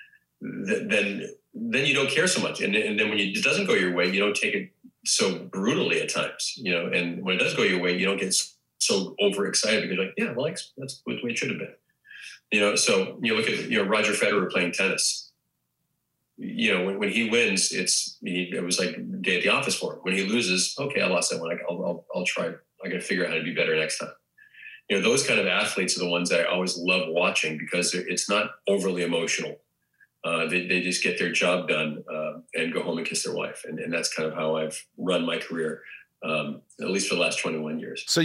then you don't care so much. And then when it doesn't go your way, you don't take it so brutally at times, you know, and when it does go your way, you don't get so overexcited because you're like, yeah, well, that's the way it should have been. You know, so you look at, you know, Roger Federer playing tennis. You know, when he wins, it was like a day at the office for him. When he loses, okay, I lost that one. I'll try. I got to figure out how to be better next time. You know, those kind of athletes are the ones that I always love watching because it's not overly emotional. They just get their job done and go home and kiss their wife. And that's kind of how I've run my career, at least for the last 21 years. So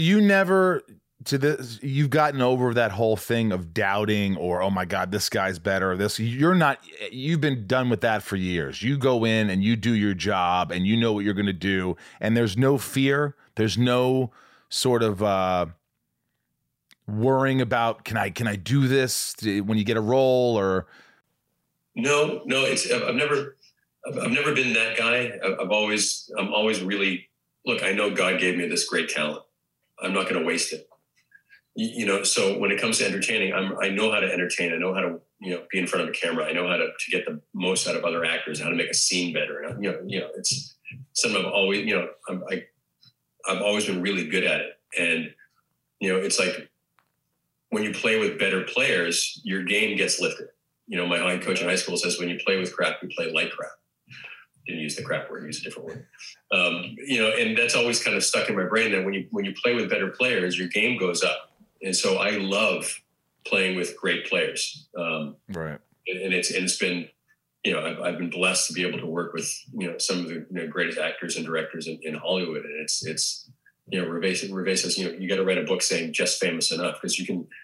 you've gotten over that whole thing of doubting or, oh my God, this guy's better or this. You've been done with that for years. You go in and you do your job and you know what you're going to do. And there's no fear. There's no sort of worrying about, can I do this when you get a role or... No, I've never been that guy. I'm always really, look, I know God gave me this great talent. I'm not going to waste it. You know, so when it comes to entertaining, I know how to entertain. I know how to, you know, be in front of a camera. I know how to get the most out of other actors, how to make a scene better. And, you know, it's something I've always, you know, I've always been really good at it. And, you know, it's like when you play with better players, your game gets lifted. You know, my head coach in high school says, when you play with crap, you play like crap. Didn't use the crap word, use a different word. You know, and that's always kind of stuck in my brain that when you play with better players, your game goes up. And so I love playing with great players. Right. And it's been, you know, I've been blessed to be able to work with, you know, some of the greatest actors and directors in Hollywood. And it's, you know, Reve says, you know, you got to write a book saying just famous enough because you can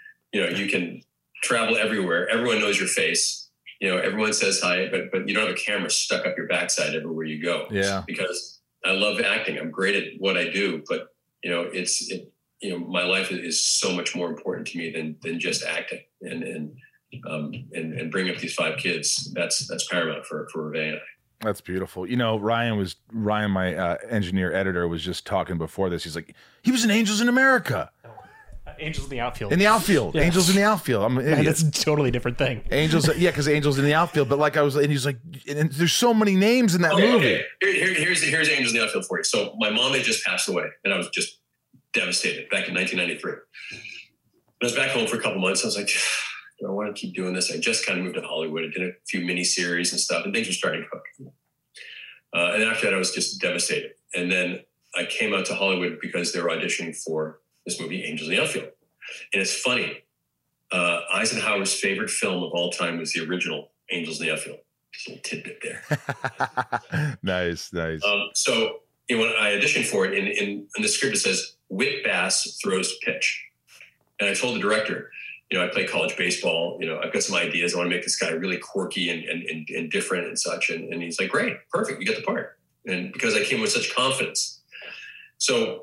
travel everywhere. Everyone knows your face. You know, everyone says hi, but you don't have a camera stuck up your backside everywhere you go. Yeah. Because I love acting. I'm great at what I do, but you know, you know, my life is so much more important to me than just acting and bringing up these 5 kids. That's paramount for Reve and I. That's beautiful. You know, Ryan, my engineer editor, was just talking before this. He's like, he was in Angels in America. Angels in the outfield. In the outfield. Yeah. Angels in the outfield. I'm an idiot. That's a totally different thing. Angels, yeah, because Angels in the outfield. But like and he's like, and there's so many names in that movie. Okay. Here's Angels in the outfield for you. So my mom had just passed away, and I was just devastated back in 1993. I was back home for a couple months. I was like, do I want to keep doing this? I just kind of moved to Hollywood. I did a few mini series and stuff, and things were starting to cook. And after that, I was just devastated. And then I came out to Hollywood because they were auditioning for this movie, Angels in the Outfield. And it's funny. Eisenhower's favorite film of all time was the original Angels in the Outfield. Just a little tidbit there. Nice. So you know, when I auditioned for it, in the script it says, Whit Bass throws pitch. And I told the director, you know, I play college baseball. You know, I've got some ideas. I want to make this guy really quirky and different and such. And he's like, great, perfect. You get the part. And because I came with such confidence. So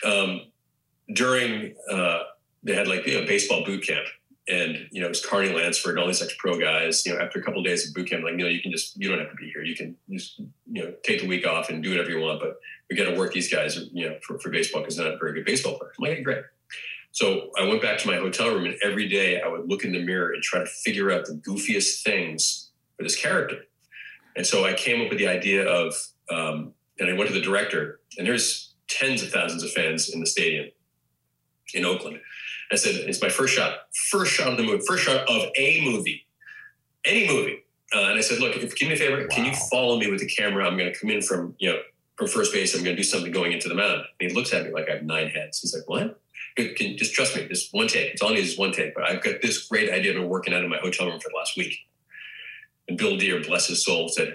during, they had like, you know, baseball boot camp. And, you know, it was Carney Lansford and all these ex-pro guys. You know, after a couple of days of boot camp, like, you know, you don't have to be here. You can just, you know, take the week off and do whatever you want. But we got to work these guys, you know, for baseball because they're not very good baseball players. I'm like, great. So I went back to my hotel room, and every day I would look in the mirror and try to figure out the goofiest things for this character. And so I came up with the idea of, and I went to the director, and there's tens of thousands of fans in the stadium in Oakland. I said, it's my first shot of the movie, first shot of a movie, any movie. And I said, look, give me a favor, can you follow me with the camera? I'm going to come in from first base. I'm going to do something going into the mound. And he looks at me like I have 9 heads. He's like, what? Just trust me, just one take. It's all I need is one take. But I've got this great idea I've been working out in my hotel room for the last week. And Bill Deere, bless his soul, said,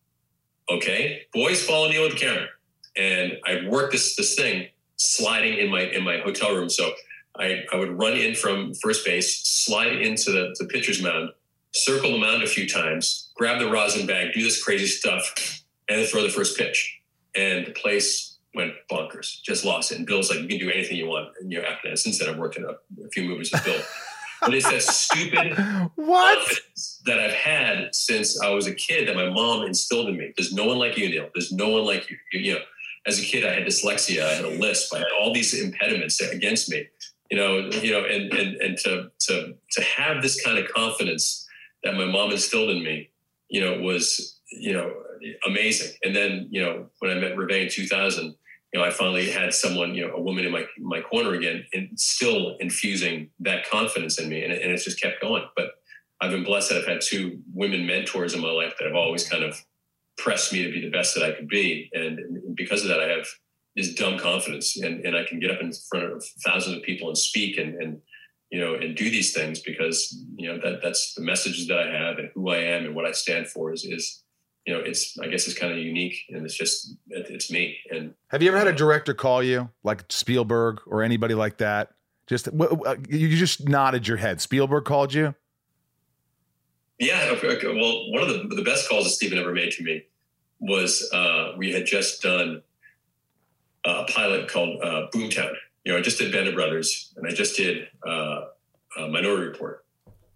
okay, boys, follow me with the camera. And I worked this thing sliding in my hotel room. So I would run in from first base, slide into the pitcher's mound, circle the mound a few times, grab the rosin bag, do this crazy stuff, and then throw the first pitch. And the place went bonkers, just lost it. And Bill's like, you can do anything you want. And after that, since then, I've worked in a few movies with Bill. But it's that stupid confidence that I've had since I was a kid that my mom instilled in me. There's no one like you, Neil. There's no one like you. You know, as a kid, I had dyslexia, I had a lisp, I had all these impediments against me. And to have this kind of confidence that my mom instilled in me, was, amazing. And then, when I met Reve in 2000, I finally had someone, a woman in my corner again, and still infusing that confidence in me. And it's just kept going. But I've been blessed that I've had 2 women mentors in my life that have always kind of pressed me to be the best that I could be. And because of that, I have this dumb confidence, and I can get up in front of thousands of people and speak and do these things because, that's the messages that I have and who I am and what I stand for is I guess it's kind of unique, and it's me. And have you ever had a director call you, like Spielberg or anybody like that? You just nodded your head. Spielberg called you? Yeah. Well, one of the best calls that Steven ever made to me was we had just done a pilot called Boomtown. I just did Band of Brothers, and I just did Minority Report.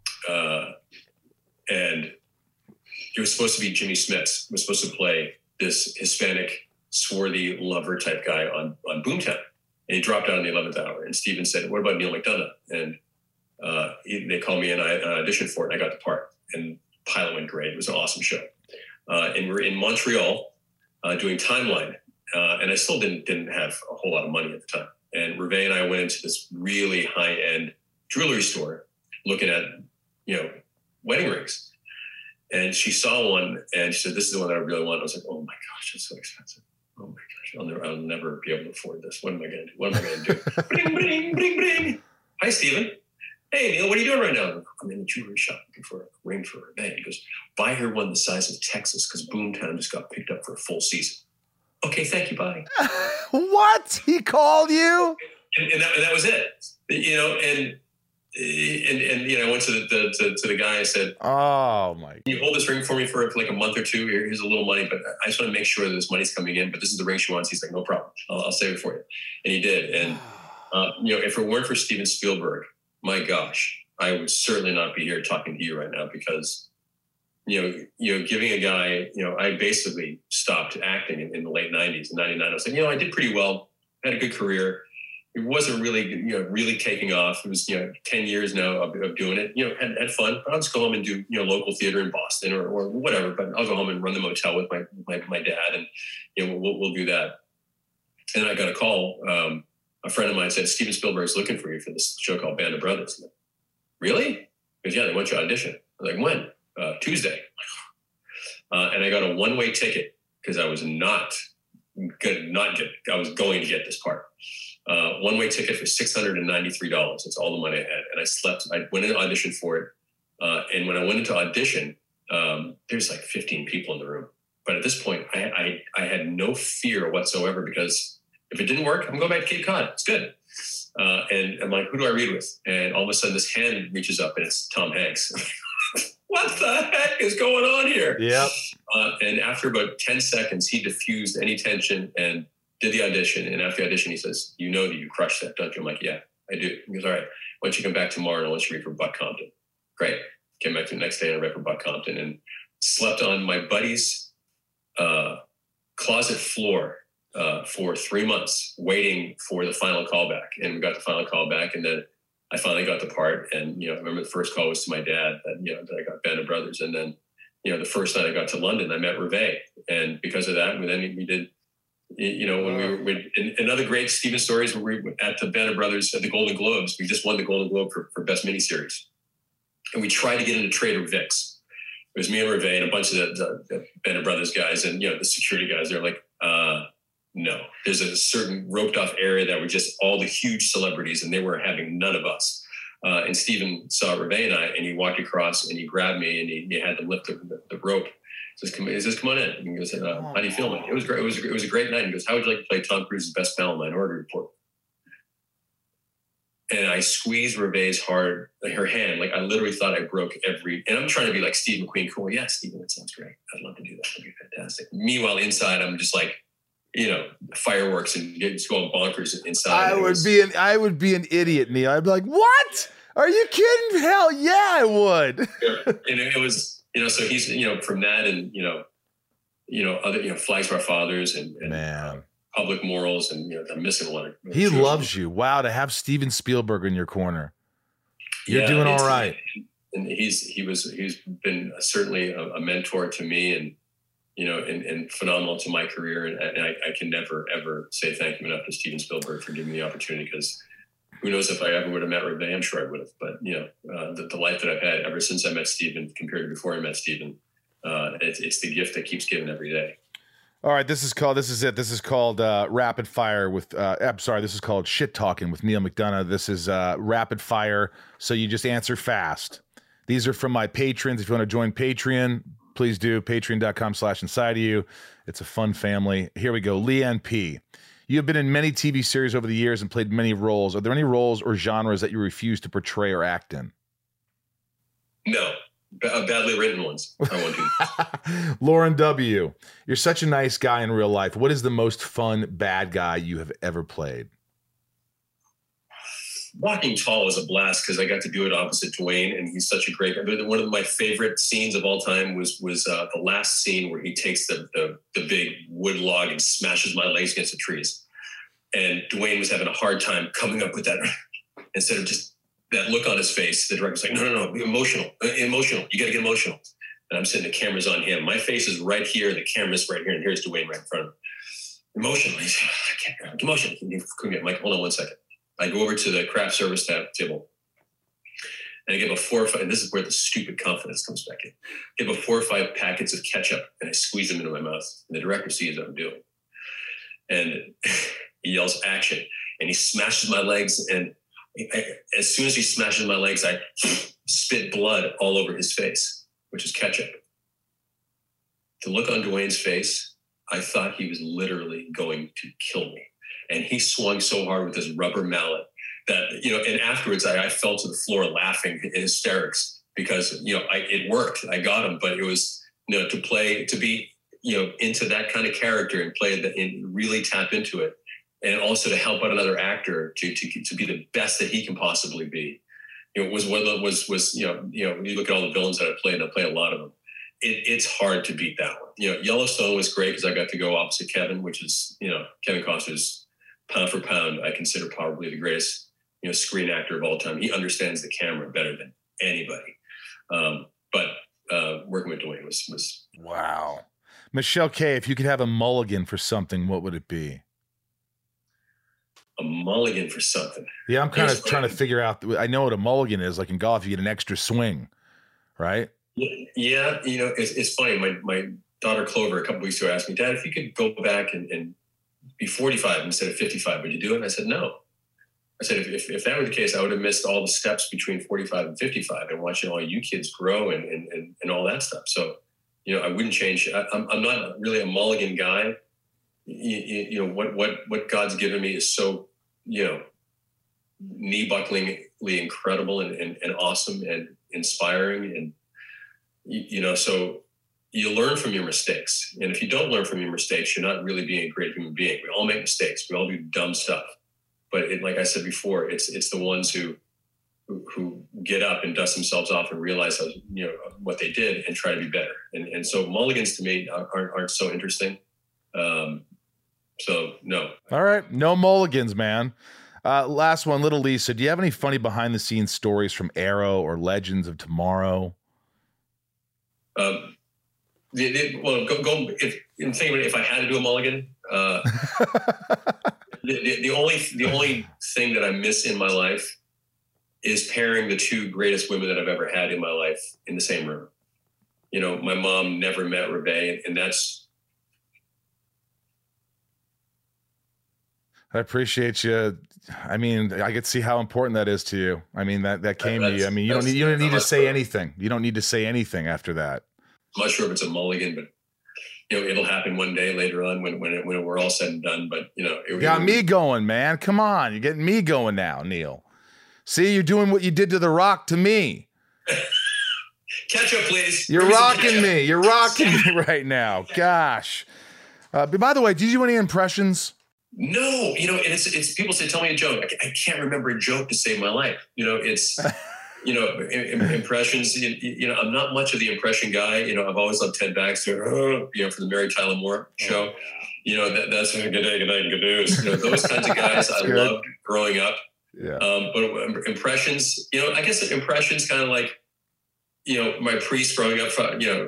And it was supposed to be Jimmy Smits was supposed to play this Hispanic, swarthy lover type guy on Boomtown. And he dropped out in the 11th hour. And Steven said, "What about Neil McDonough?" And they called me, and I auditioned for it, and I got the part. And the pilot went great. It was an awesome show. And we're in Montreal doing Timeline. And I still didn't have a whole lot of money at the time. And Reve and I went into this really high-end jewelry store looking at, wedding rings. And she saw one, and she said, "This is the one that I really want." I was like, "Oh my gosh, it's so expensive. Oh my gosh, I'll never be able to afford this. What am I going to do? What am I going to do?" Bring, bring, bring, bring. "Hi, Steven. Hey, Neil, what are you doing right now?" "I'm in the jewelry shop looking for a ring for Reve." He goes, "Buy her one the size of Texas because Boomtown just got picked up for a full season." "Okay, thank you, bye." What? He called you? And that was it. And I went to the guy and said, "Oh my! Can you hold this ring for me for like a month or two? Here's a little money, but I just want to make sure that this money's coming in. But this is the ring she wants." He's like, "No problem. I'll save it for you." And he did. And if it weren't for Steven Spielberg, my gosh, I would certainly not be here talking to you right now because giving a guy, I basically stopped acting in the late 90s. In 99, I was like, I did pretty well, had a good career. It wasn't really, really taking off. It was, 10 years now of doing it, had fun, but I'll just go home and do, local theater in Boston or whatever, but I'll go home and run the motel with my dad and, we'll do that. And then I got a call. A friend of mine said, "Steven Spielberg's looking for you for this show called Band of Brothers." Like, "Really?" Because they want you to audition. I was like, "When?" "Tuesday." And I got a one-way ticket because I was I was going to get this part. One-way ticket for $693. That's all the money I had. And I went in and auditioned for it. And when I went into audition, there's like 15 people in the room. But at this point, I had no fear whatsoever because if it didn't work, I'm going back to Cape Cod. It's good. And I'm like, "Who do I read with?" And all of a sudden this hand reaches up and it's Tom Hanks. What the heck is going on here? Yep. And after about 10 seconds, he diffused any tension and did the audition. And after the audition, he says, "You know that you crushed that, don't you?" I'm like, "Yeah, I do." He goes, "All right, why don't you come back tomorrow and I'll let you read for Buck Compton." Great. Came back the next day and I read for Buck Compton and slept on my buddy's closet floor for 3 months waiting for the final callback. And we got the final callback, and then I finally got the part. And, I remember the first call was to my dad that I got Band of Brothers. And then, the first night I got to London, I met Reve. And because of that, we did, when we were in another great Steven stories, where we were at the Band of Brothers at the Golden Globes. We just won the Golden Globe for Best Miniseries. And we tried to get into Trader Vic's. It was me and Reve and a bunch of the Band of Brothers guys and, the security guys. They're like, no, there's a certain roped off area that were just all the huge celebrities, and they were having none of us. And Steven saw Reve and I, and he walked across and he grabbed me and he had to lift the rope. He says, "Come on in." And he goes, "How do you feel, man?" It was great. It was a great night. He goes, "How would you like to play Tom Cruise's best pal in Minority Report?" And I squeezed Reve's hard, her hand. Like I literally thought I broke and I'm trying to be like Steve McQueen, cool. "Yeah, Steven, that sounds great. I'd love to do that. That'd be fantastic." Meanwhile, inside, I'm just like, fireworks and just going bonkers inside. I would be an idiot, Neil. I'd be like, "What? Are you kidding? Hell yeah, I would." And it was, so he's, from that and, other, Flags of Our Fathers and man, Public Morals and, I'm missing one. He loves you. Wow. To have Steven Spielberg in your corner. You're doing all right. and he's been certainly a mentor to me, and and phenomenal to my career. And I can never ever say thank you enough to Steven Spielberg for giving me the opportunity, because who knows if I ever would have met Rebay? I'm sure I would have. But the life that I've had ever since I met Steven compared to before I met Steven, it's the gift that keeps giving every day. All right, this is called Rapid Fire with, this is called Shit Talking with Neil McDonough. This is Rapid Fire, so you just answer fast. These are from my patrons. If you want to join Patreon, please do. Patreon.com/InsideOfYou. It's a fun family. Here we go. Leanne P. You have been in many TV series over the years and played many roles. Are there any roles or genres that you refuse to portray or act in? No. Badly written ones. I won't do. Lauren W. You're such a nice guy in real life. What is the most fun bad guy you have ever played? Walking Tall was a blast because I got to do it opposite Dwayne, and he's such a great guy. One of my favorite scenes of all time was the last scene where he takes the big wood log and smashes my legs against the trees. And Dwayne was having a hard time coming up with that. Instead of just that look on his face, the director's like, no, be emotional. You got to get emotional. And I'm sitting, the camera's on him. My face is right here. The camera's right here. And here's Dwayne right in front of him. Emotional. He's like, I can't. Emotional. I'm like, hold on 1 second. I go over to the craft service table. And I give a 4 or 5, and this is where the stupid confidence comes back in. I give a 4 or 5 packets of ketchup, and I squeeze them into my mouth. And the director sees what I'm doing. And he yells, action. And he smashes my legs, and as soon as he smashes my legs, I spit blood all over his face, which is ketchup. The look on Dwayne's face, I thought he was literally going to kill me. And he swung so hard with his rubber mallet that, and afterwards I fell to the floor laughing in hysterics because, it worked. I got him, but it was, to be, into that kind of character and play that and really tap into it. And also to help out another actor to be the best that he can possibly be. You look at all the villains that I played, and I play a lot of them. It's hard to beat that one. Yellowstone was great because I got to go opposite Kevin, which is, Kevin Costner's pound for pound, I consider probably the greatest, screen actor of all time. He understands the camera better than anybody. But working with Dwayne was wow. Michelle K., if you could have a mulligan for something, what would it be? A mulligan for something. Yeah, I'm kind of trying to figure out. I know what a mulligan is. Like in golf, you get an extra swing, right? Yeah, it's funny. My daughter Clover a couple weeks ago asked me, Dad, if you could go back and be 45 instead of 55, would you do it? And I said, no. I said, if that were the case, I would have missed all the steps between 45 and 55 and watching all you kids grow and all that stuff. So, I wouldn't change. I'm not really a mulligan guy. What God's given me is so, knee-bucklingly incredible and awesome and inspiring. And, so you learn from your mistakes. And if you don't learn from your mistakes, you're not really being a great human being. We all make mistakes. We all do dumb stuff. But like I said before, it's the ones who get up and dust themselves off and realize what they did and try to be better. And so mulligans to me aren't so interesting. So no. All right. No mulligans, man. Last one, Little Lisa. Do you have any funny behind the scenes stories from Arrow or Legends of Tomorrow? If I had to do a mulligan, the only thing that I miss in my life is pairing the two greatest women that I've ever had in my life in the same room. My mom never met Rebay, and that's. I appreciate you. I mean, I could see how important that is to you. I mean, that came to you. I mean, you don't need to say anything. You don't need to say anything after that. I'm not sure if it's a mulligan, but it'll happen one day later on when we're all said and done. But it got me going, man. Come on, you're getting me going now, Neil. See, you're doing what you did to The Rock to me. Catch up, please. You're rocking me. You're rocking me right now. Gosh. But by the way, did you do any impressions? No, and it's people say, tell me a joke. I can't remember a joke to save my life. It's, impressions, I'm not much of the impression guy. I've always loved Ted Baxter, for the Mary Tyler Moore show. That's a good day, good news. Those kinds of guys I loved growing up. Yeah. But impressions, I guess impressions kind of like, my priest growing up,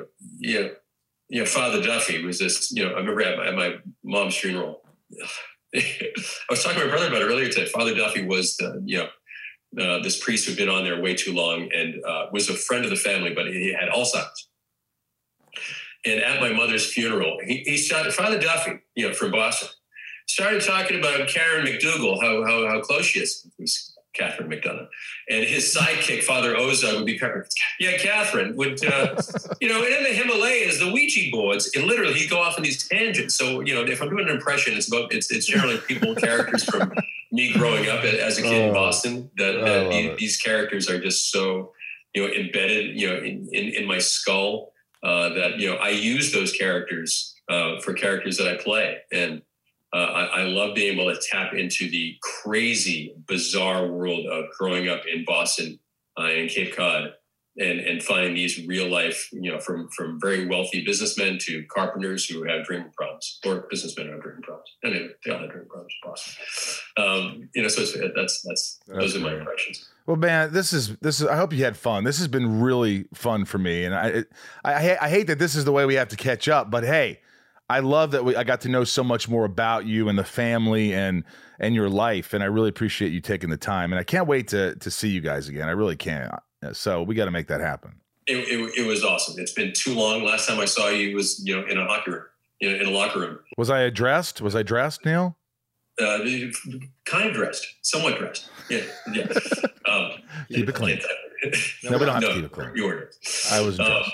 Father Duffy was this, I remember at my mom's funeral, I was talking to my brother about it earlier today. Father Duffy was this priest who'd been on there way too long and was a friend of the family, but he had Alzheimer's. And at my mother's funeral, he started, Father Duffy, from Boston, started talking about Karen McDougall, how close she is. It was Catherine McDonough. And his sidekick, Father Ozog, would be Pepper. Yeah, Catherine would, and in the Himalayas, the Ouija boards, and literally he'd go off on these tangents. So, if I'm doing an impression, it's generally characters from me growing up as a kid in Boston, that these characters are just so, embedded, in my skull, that, I use those characters for characters that I play. And I love being able to tap into the crazy, bizarre world of growing up in Boston and Cape Cod and finding these real life, from very wealthy businessmen to carpenters who have drinking problems, or businessmen who have drinking problems. Anyway, they all have drinking problems in Boston. So those are my impressions. Well, man, this is. I hope you had fun. This has been really fun for me, and I hate that this is the way we have to catch up. But hey, I love that I got to know so much more about you and the family and your life, and I really appreciate you taking the time. And I can't wait to see you guys again. I really can't. So we got to make that happen. It was awesome. It's been too long. Last time I saw you was in a hockey room, in a locker room. Was I dressed? Neil? Kind of dressed, somewhat dressed. Yeah. Keep it clean. No, we don't have to keep it clean. You were. I was dressed.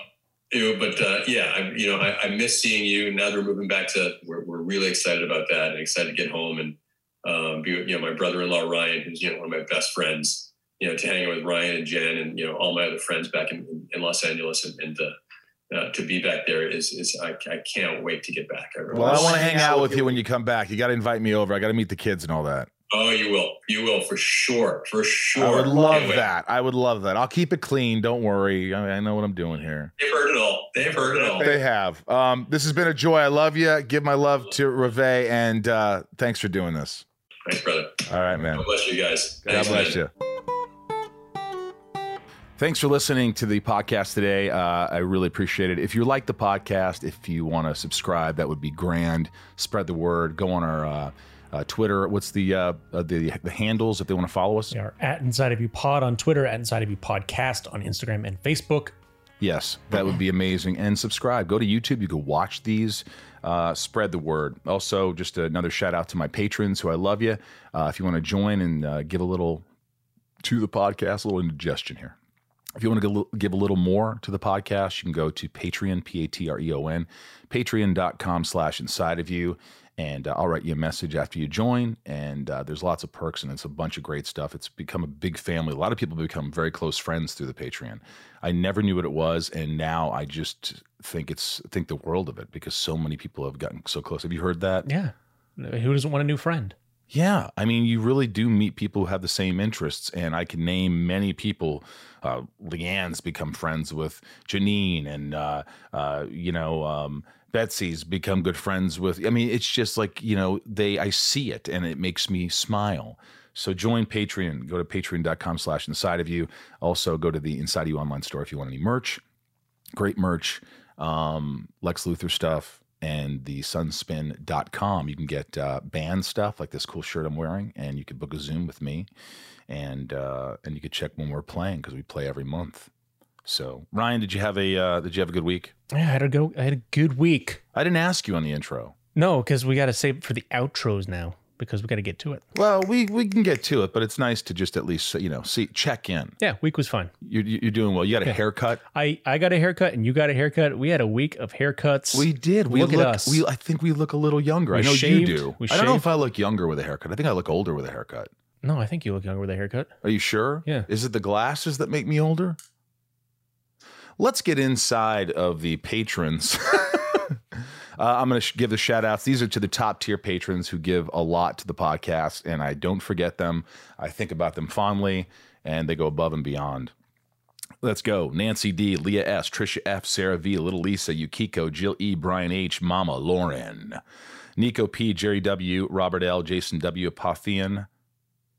I miss seeing you. Now that we're moving back we're really excited about that and excited to get home and my brother-in-law Ryan, who's one of my best friends, to hang out with Ryan and Jen and all my other friends back in Los Angeles and to be back there is I can't wait to get back. I want to hang out with you when you come back. You got to invite me over. I got to meet the kids and all that. Oh, you will for sure. I would love that. I'll keep it clean. Don't worry. I know what I'm doing here. They've heard it all. They have. This has been a joy. I love you. Give my love to Reve, and thanks for doing this. Thanks, brother. All right, man. God bless you guys. God bless you. Thanks for listening to the podcast today. I really appreciate it. If you like the podcast, if you want to subscribe, that would be grand. Spread the word. Go on our Twitter. What's the handles if they want to follow us? We are at Inside of You Pod on Twitter, at Inside of You Podcast on Instagram and Facebook. Yes, that would be amazing. And subscribe. Go to YouTube. You can watch these. Spread the word. Also, just another shout out to my patrons who I love you. If you want to join and give a little to the podcast, a little indigestion here. If you want to give a little more to the podcast, you can go to Patreon, Patreon, patreon.com/insideofyou. And I'll write you a message after you join. And there's lots of perks and it's a bunch of great stuff. It's become a big family. A lot of people become very close friends through the Patreon. I never knew what it was. And now I just think the world of it because so many people have gotten so close. Have you heard that? Yeah. Who doesn't want a new friend? Yeah. I mean, you really do meet people who have the same interests. And I can name many people. Leanne's become friends with Janine and, Betsy's become good friends with. I mean, it's just like, I see it and it makes me smile. So join Patreon. Go to patreon.com/insideofyou. Also go to the Inside of You online store if you want any merch. Great merch. Lex Luthor stuff. And the sunspin.com. You can get band stuff like this cool shirt I'm wearing, and you can book a Zoom with me, and you can check when we're playing because we play every month. So, Ryan, did you have a good week? Yeah, I had a good week. I didn't ask you on the intro. No, because we got to save it for the outros now because we got to get to it. Well, we can get to it, but it's nice to just at least check in. Yeah, week was fun. You're doing well. You got a haircut. I got a haircut, and you got a haircut. We had a week of haircuts. We did. Look at us. I think we look a little younger. I know you do. I don't know if I look younger with a haircut. I think I look older with a haircut. No, I think you look younger with a haircut. Are you sure? Yeah. Is it the glasses that make me older? Let's get inside of the patrons. I'm going to give the shout outs. These are to the top tier patrons who give a lot to the podcast, and I don't forget them. I think about them fondly, and they go above and beyond. Let's go. Nancy D, Leah S, Trisha F, Sarah V, Little Lisa, Yukiko, Jill E, Brian H, Mama Lauren, Nico P, Jerry W, Robert L, Jason W, Apothian,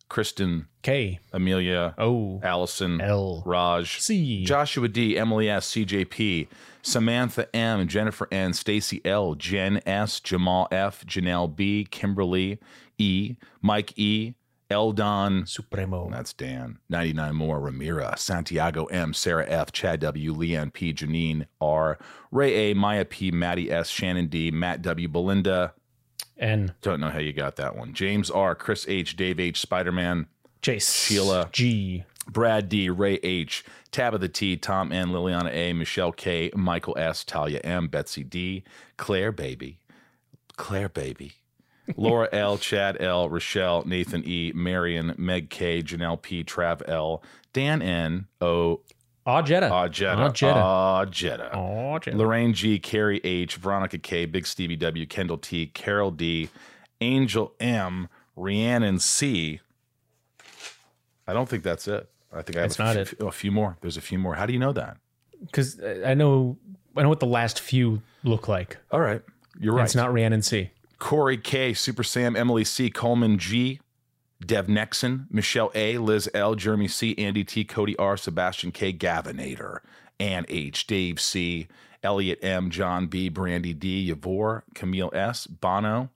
Kristen K, Amelia O, Allison L, Raj C, Joshua D, Emily S, CJP, Samantha M, Jennifer N, Stacy L, Jen S, Jamal F, Janelle B, Kimberly E, Mike E, Eldon Supremo, that's Dan, 99 more, Ramira, Santiago M, Sarah F, Chad W, Leanne P, Janine R, Ray A, Maya P, Maddie S, Shannon D, Matt W, Belinda N, don't know how you got that one, James R, Chris H, Dave H, Spider-Man, Chase, Sheila G, Brad D, Ray H, Tabitha T, Tom N, Liliana A, Michelle K, Michael S, Talia M, Betsy D, Claire Baby, Laura L, Chad L, Rochelle, Nathan E, Marion, Meg K, Janelle P, Trav L, Dan N, O, Jetta, Lorraine G, Carrie H, Veronica K, Big Stevie W, Kendall T, Carol D, Angel M, Rhiannon C. I don't think that's it. I think I have a few more. There's a few more. How do you know that? Because I know what the last few look like. All right. You're right. It's not Rhiannon C. Corey K, Super Sam, Emily C, Coleman G, Dev Nexon, Michelle A, Liz L, Jeremy C, Andy T, Cody R, Sebastian K, Gavinator, Ann H, Dave C, Elliot M, John B, Brandy D, Yavor, Camille S, Bono,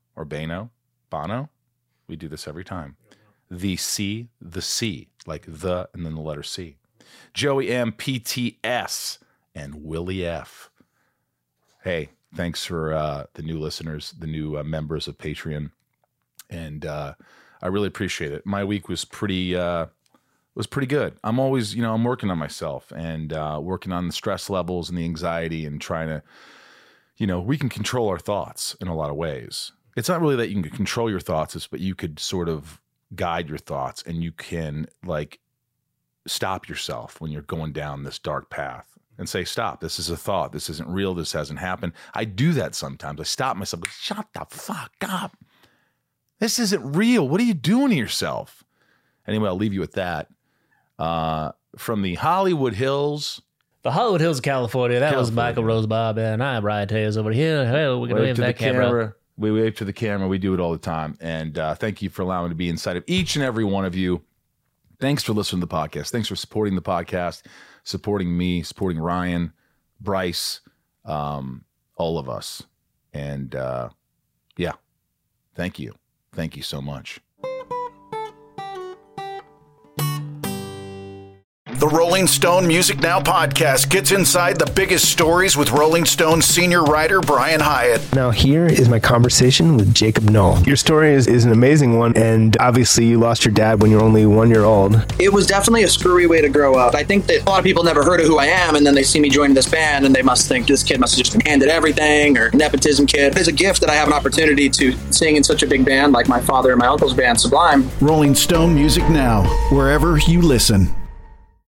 we do this every time. The C, like the, and then the letter C. Joey M, PTS, and Willie F. Hey, thanks for the new listeners, the new members of Patreon. And I really appreciate it. My week was pretty good. I'm always, I'm working on myself and working on the stress levels and the anxiety and trying to, we can control our thoughts in a lot of ways. It's not really that you can control your thoughts, but you could sort of guide your thoughts and you can stop yourself when you're going down this dark path and say, stop, this is a thought. This isn't real. This hasn't happened. I do that sometimes. I stop myself. Shut the fuck up. This isn't real. What are you doing to yourself? Anyway, I'll leave you with that. From the Hollywood Hills. The Hollywood Hills, California. That was Michael Rosebob, and I'm Brian Tails over here. Hello, we're going to wave that camera. We wave to the camera. We do it all the time. And thank you for allowing me to be inside of each and every one of you. Thanks for listening to the podcast. Thanks for supporting the podcast, supporting me, supporting Ryan, Bryce, all of us. And yeah, thank you. Thank you so much. The Rolling Stone Music Now podcast gets inside the biggest stories with Rolling Stone senior writer Brian Hyatt. Now here is my conversation with Jacob Knoll. Your story is an amazing one, and obviously you lost your dad when you were only 1 year old. It was definitely a screwy way to grow up. I think that a lot of people never heard of who I am, and then they see me joining this band, and they must think this kid must have just been handed everything, or nepotism kid. It's a gift that I have an opportunity to sing in such a big band like my father and my uncle's band, Sublime. Rolling Stone Music Now, wherever you listen.